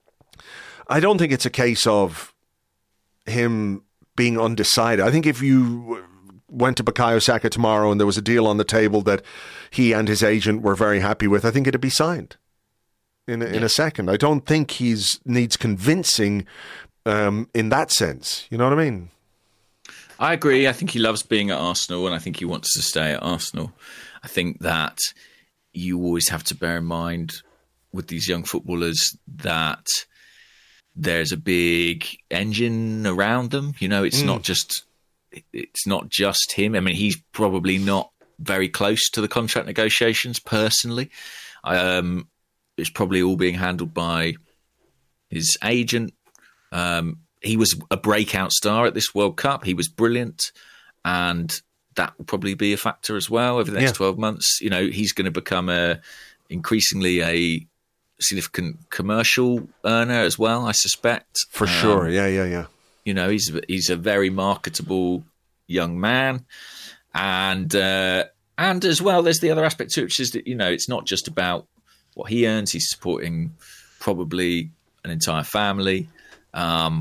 I don't think it's a case of him being undecided. I think if you went to Bukayo Saka tomorrow and there was a deal on the table that he and his agent were very happy with, I think it'd be signed in a, yeah. in a second. I don't think he's needs convincing um, in that sense. You know what I mean? I agree. I think he loves being at Arsenal, and I think he wants to stay at Arsenal. I think that you always have to bear in mind with these young footballers that there's a big engine around them. You know, it's mm. not just it's not just him. I mean, he's probably not very close to the contract negotiations personally. Um, it's probably all being handled by his agent. Um, he was a breakout star at this World Cup. He was brilliant, and that will probably be a factor as well over the next yeah. twelve months. You know, he's going to become a increasingly a significant commercial earner as well, I suspect. For um, sure, yeah, yeah, yeah. You know, he's he's a very marketable young man, and uh, and as well, there's the other aspect too, which is that, you know, it's not just about what he earns. He's supporting probably an entire family. Um,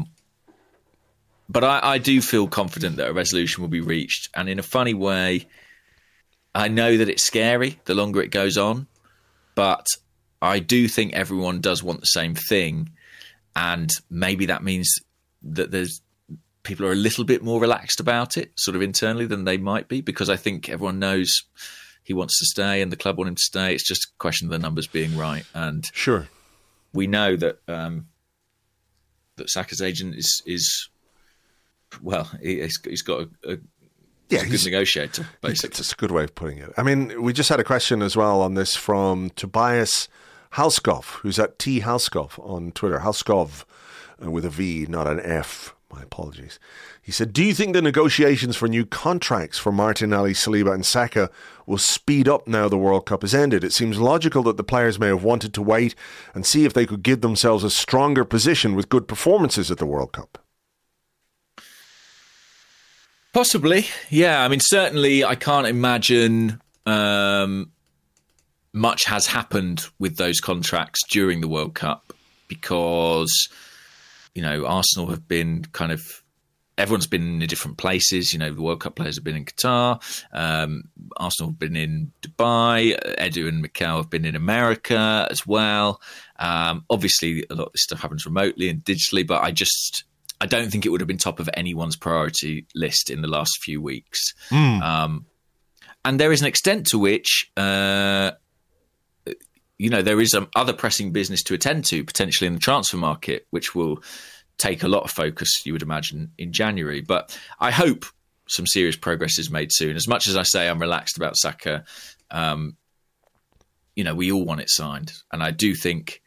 but I, I do feel confident that a resolution will be reached, and in a funny way, I know that it's scary the longer it goes on, but I do think everyone does want the same thing, and maybe that means that there's people are a little bit more relaxed about it, sort of internally, than they might be, because I think everyone knows he wants to stay and the club want him to stay. It's just a question of the numbers being right, and sure, we know that um, that Saka's agent is is well, he's, he's got a, a Yeah, he's a good negotiator, basically. It's a good way of putting it. I mean, we just had a question as well on this from Tobias Halskov, who's at T Halskov on Twitter. Halskov uh, with a V, not an F. My apologies. He said, do you think the negotiations for new contracts for Martinelli, Saliba and Saka will speed up now the World Cup has ended? It seems logical that the players may have wanted to wait and see if they could give themselves a stronger position with good performances at the World Cup. Possibly, yeah. I mean, certainly I can't imagine um, much has happened with those contracts during the World Cup because, you know, Arsenal have been kind of, everyone's been in different places. You know, the World Cup players have been in Qatar. Um, Arsenal have been in Dubai. Edu and Mikel have been in America as well. Um, obviously, a lot of this stuff happens remotely and digitally, but I just... I don't think it would have been top of anyone's priority list in the last few weeks. Mm. Um, and there is an extent to which, uh, you know, there is um, other pressing business to attend to, potentially in the transfer market, which will take a lot of focus, you would imagine, in January. But I hope some serious progress is made soon. As much as I say I'm relaxed about Saka, um, you know, we all want it signed. And I do think...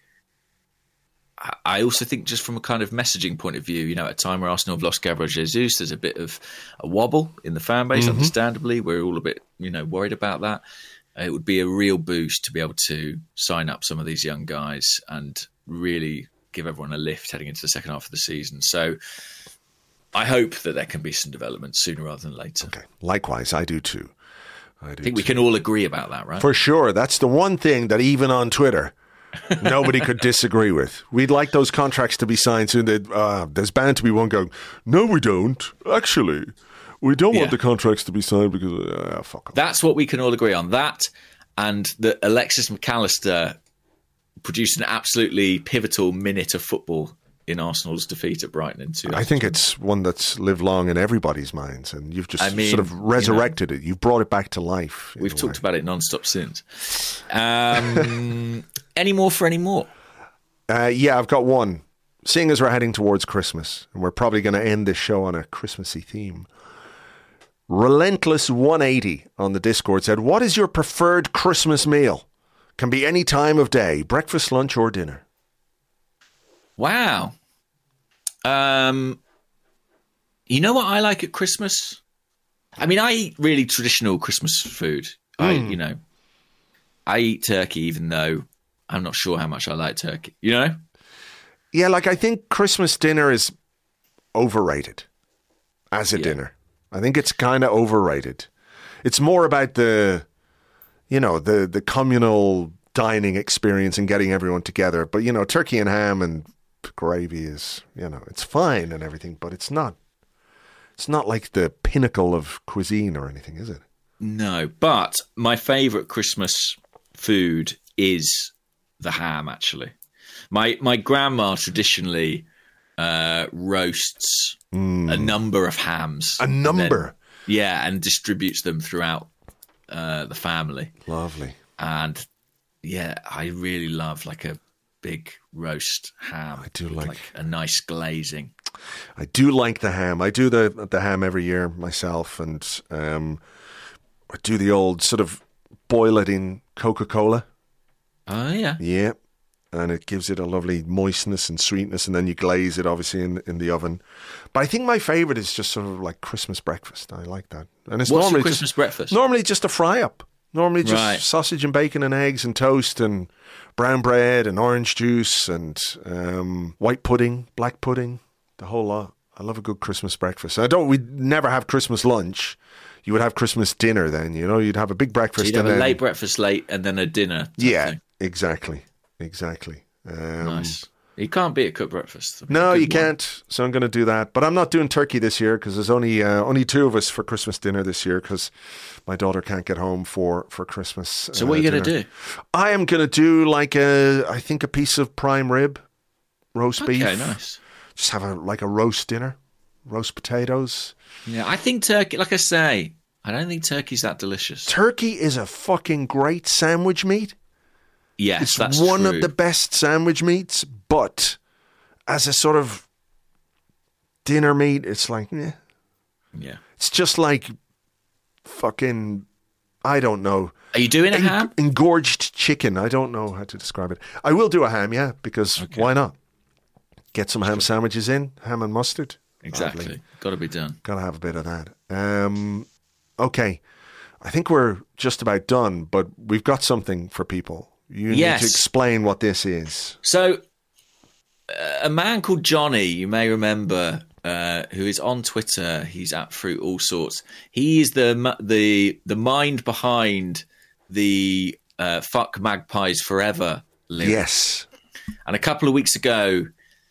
I also think just from a kind of messaging point of view, you know, at a time where Arsenal have lost Gabriel Jesus, there's a bit of a wobble in the fan base, mm-hmm. understandably. We're all a bit, you know, worried about that. It would be a real boost to be able to sign up some of these young guys and really give everyone a lift heading into the second half of the season. So I hope that there can be some development sooner rather than later. Okay. Likewise, I do too. I, do I think too. we can all agree about that, right? For sure. That's the one thing that even on Twitter... nobody could disagree with. We'd like those contracts to be signed soon. Uh, there's bound to be one going, no, we don't. Actually, we don't yeah. want the contracts to be signed because, uh, fuck them. That's what we can all agree on. That and that Alexis McAllister produced an absolutely pivotal minute of football in Arsenal's defeat at Brighton in two thousand. I think it's one that's lived long in everybody's minds, and you've just I mean, sort of resurrected you know, it. You've brought it back to life. We've talked about it non-stop since. Um, any more for any more? Uh, yeah, I've got one. Seeing as we're heading towards Christmas, and we're probably going to end this show on a Christmassy theme, Relentless one eighty on the Discord said, what is your preferred Christmas meal? Can be any time of day, breakfast, lunch, or dinner. Wow. Um, you know what I like at Christmas? I mean, I eat really traditional Christmas food. Mm. I, you know, I eat turkey, even though I'm not sure how much I like turkey. You know? Yeah, like I think Christmas dinner is overrated as a yeah. dinner. I think it's kind of overrated. It's more about the, you know, the the communal dining experience and getting everyone together. But, you know, turkey and ham and gravy is, you know, it's fine and everything, but it's not, it's not like the pinnacle of cuisine or anything, is it? No, but my favourite Christmas food is the ham, actually. My my grandma traditionally uh, roasts mm. a number of hams. A number? And then, yeah, and distributes them throughout uh, the family. Lovely. And, yeah, I really love like a big roast ham. I do like, like a nice glazing. I do like the ham. I do the the ham every year myself, and um, I do the old sort of boil it in Coca-Cola. Oh, yeah. Yeah. And it gives it a lovely moistness and sweetness, and then you glaze it, obviously, in in the oven. But I think my favourite is just sort of like Christmas breakfast. I like that. And it's What's normally your Christmas just, breakfast? Normally just a fry-up. Normally just right. sausage and bacon and eggs and toast and brown bread and orange juice and um, white pudding, black pudding, the whole lot. I love a good Christmas breakfast. I don't. We'd never have Christmas lunch. You would have Christmas dinner then, you know. You'd have a big breakfast. So you'd have and a then, late breakfast late and then a dinner. Yeah, thing. exactly. Exactly. Um, nice. You can't beat a cooked breakfast. No, you one. can't. So I'm going to do that. But I'm not doing turkey this year because there's only uh, only two of us for Christmas dinner this year because my daughter can't get home for, for Christmas. So uh, what are you going to do? I am going to do like a, I think a piece of prime rib, roast okay, beef. Okay, nice. Just have a like a roast dinner, roast potatoes. Yeah, I think turkey, like I say, I don't think turkey's that delicious. Turkey is a fucking great sandwich meat. Yes, it's that's one true. of the best sandwich meats, but as a sort of dinner meat, it's like, eh. Yeah. It's just like fucking, I don't know. Are you doing a En- ham? Engorged chicken. I don't know how to describe it. I will do a ham, yeah, because okay. why not? Get some ham sandwiches in, ham and mustard. Exactly. Lovely. Got to be done. Got to have a bit of that. Um, okay. I think we're just about done, but we've got something for people. You yes. need to explain what this is. So, uh, a man called Johnny, you may remember, uh, who is on Twitter. He's at Fruit All Sorts. He is the the the mind behind the uh, "Fuck Magpies Forever" lyrics. Yes. And a couple of weeks ago,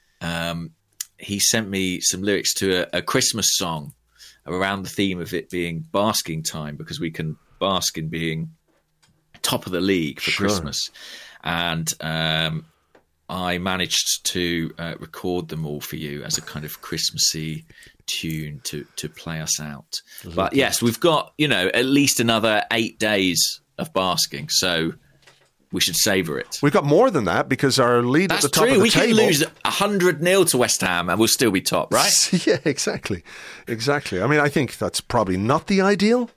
um, he sent me some lyrics to a, a Christmas song around the theme of it being basking time, because we can bask in being top of the league for sure. Christmas. And um, I managed to uh, record them all for you as a kind of Christmassy tune to to play us out. But yes, we've got, you know, at least another eight days of basking, so we should savour it. We've got more than that because our lead That's at the top true. of the we table. We can lose one hundred nil to West Ham and we'll still be top, right? Yeah, exactly. Exactly. I mean, I think that's probably not the ideal.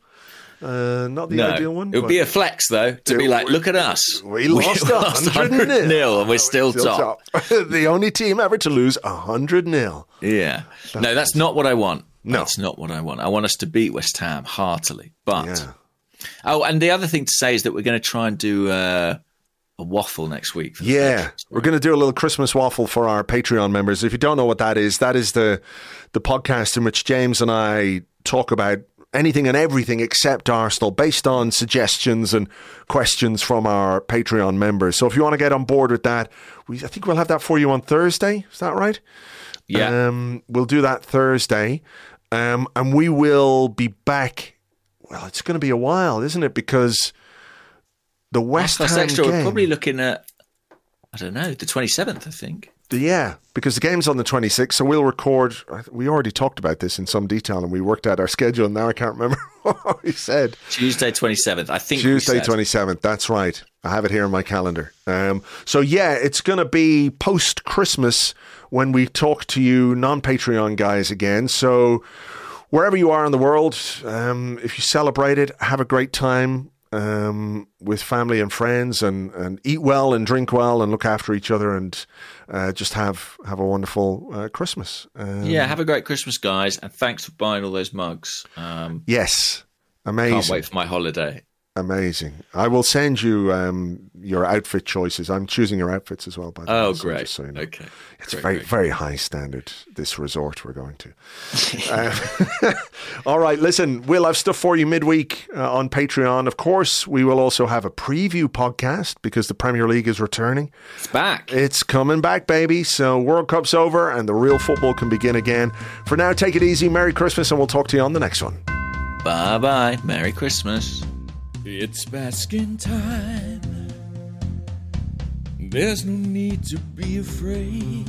Uh, not the no, ideal one. It would be a flex, though, to be like, look at us. We lost one hundred nil and we're still, still top. top. The only team ever to lose one hundred nil. Yeah. That's no, that's not what I want. No. That's not what I want. I want us to beat West Ham heartily. But, yeah. oh, and the other thing to say is that we're going to try and do uh, a waffle next week. For yeah, we're going to do a little Christmas waffle for our Patreon members. If you don't know what that is, that is the the podcast in which James and I talk about anything and everything except Arsenal, based on suggestions and questions from our Patreon members. So if you want to get on board with that, we I think we'll have that for you on Thursday. Is that right? Yeah. Um, we'll do that Thursday. Um, and we will be back. Well, it's going to be a while, isn't it? Because the West Ham extra, game... We're probably looking at, I don't know, the twenty-seventh, I think. Yeah, because the game's on the twenty-sixth, so we'll record. We already talked about this in some detail, and we worked out our schedule. And now I can't remember what we said. Tuesday twenty-seventh, I think. Tuesday twenty-seventh. That's right. I have it here in my calendar. Um, so yeah, it's going to be post Christmas when we talk to you non-Patreon guys again. So wherever you are in the world, um, if you celebrate it, have a great time um, with family and friends, and, and eat well and drink well and look after each other, and uh, just have have a wonderful uh, Christmas. Um, yeah, have a great Christmas, guys, and thanks for buying all those mugs. Um, yes, amazing. Can't wait for my holiday. Amazing. I will send you um, your outfit choices. I'm choosing your outfits as well, by the way. Oh, so great. Just so you know. Okay. It's great, very, great. very high standard, this resort we're going to. uh, all right, listen, we'll have stuff for you midweek uh, on Patreon. Of course, we will also have a preview podcast because the Premier League is returning. It's back. It's coming back, baby. So World Cup's over and the real football can begin again. For now, take it easy. Merry Christmas, and we'll talk to you on the next one. Bye-bye. Merry Christmas. It's basking time. There's no need to be afraid.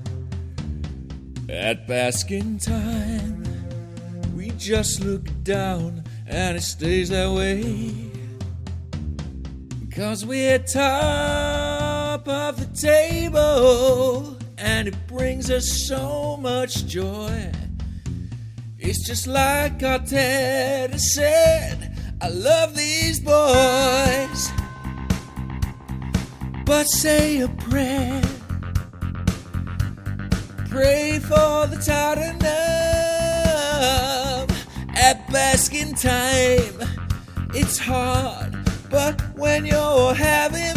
At basking time, we just look down and it stays that way. 'Cause we're top of the table and it brings us so much joy. It's just like Arteta said, I love these boys. But say a prayer. Pray for the Tottenham at basking time. It's hard, but when you're having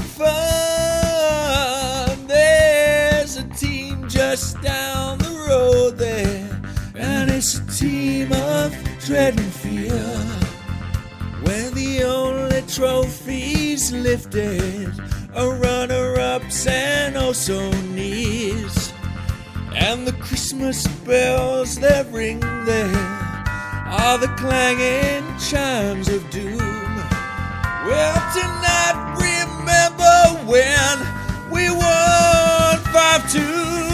fun, there's a team just down the road there, and it's a team of dread and fear. When the only trophies lifted are runner-ups and also knees, and the Christmas bells that ring there are the clanging chimes of doom. Well, tonight remember when we won five two,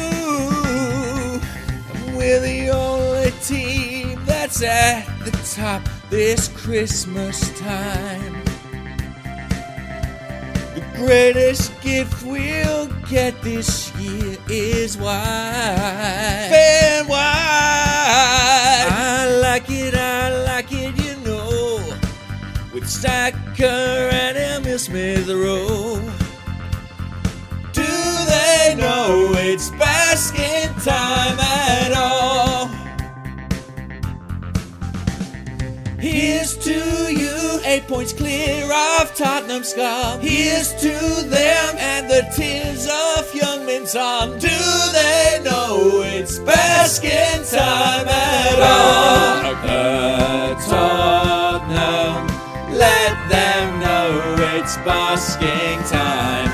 and we're the only team that's at the top this Christmas time. The greatest gift we'll get this year is white. Fan white. I like it, I like it, you know. With Stacker and Emil Smith Rowe. Do they know it's basking time at all? Here's to you, eight points clear of Tottenham scum. Here's to them and the tears of young men's on. Do they know it's basking time at all? Uh, Tottenham, let them know it's basking time.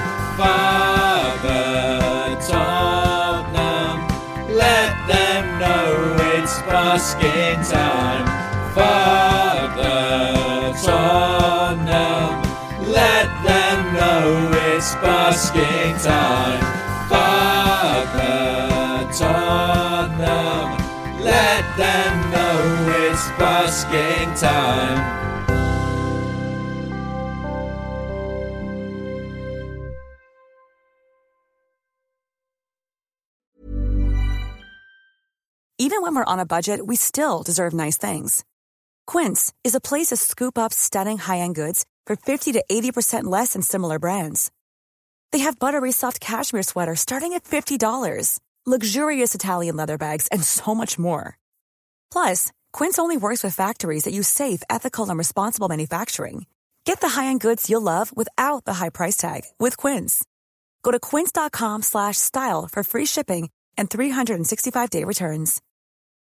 Father Tottenham, let them know it's basking time. Father Tottenham, let them know it's basking time. Father Tottenham, let them know it's basking time. Even when we're on a budget, we still deserve nice things. Quince is a place to scoop up stunning high-end goods for fifty to eighty percent less than similar brands. They have buttery soft cashmere sweaters starting at fifty dollars, luxurious Italian leather bags, and so much more. Plus, Quince only works with factories that use safe, ethical, and responsible manufacturing. Get the high-end goods you'll love without the high price tag with Quince. Go to quince.com slash style for free shipping and three sixty-five day returns.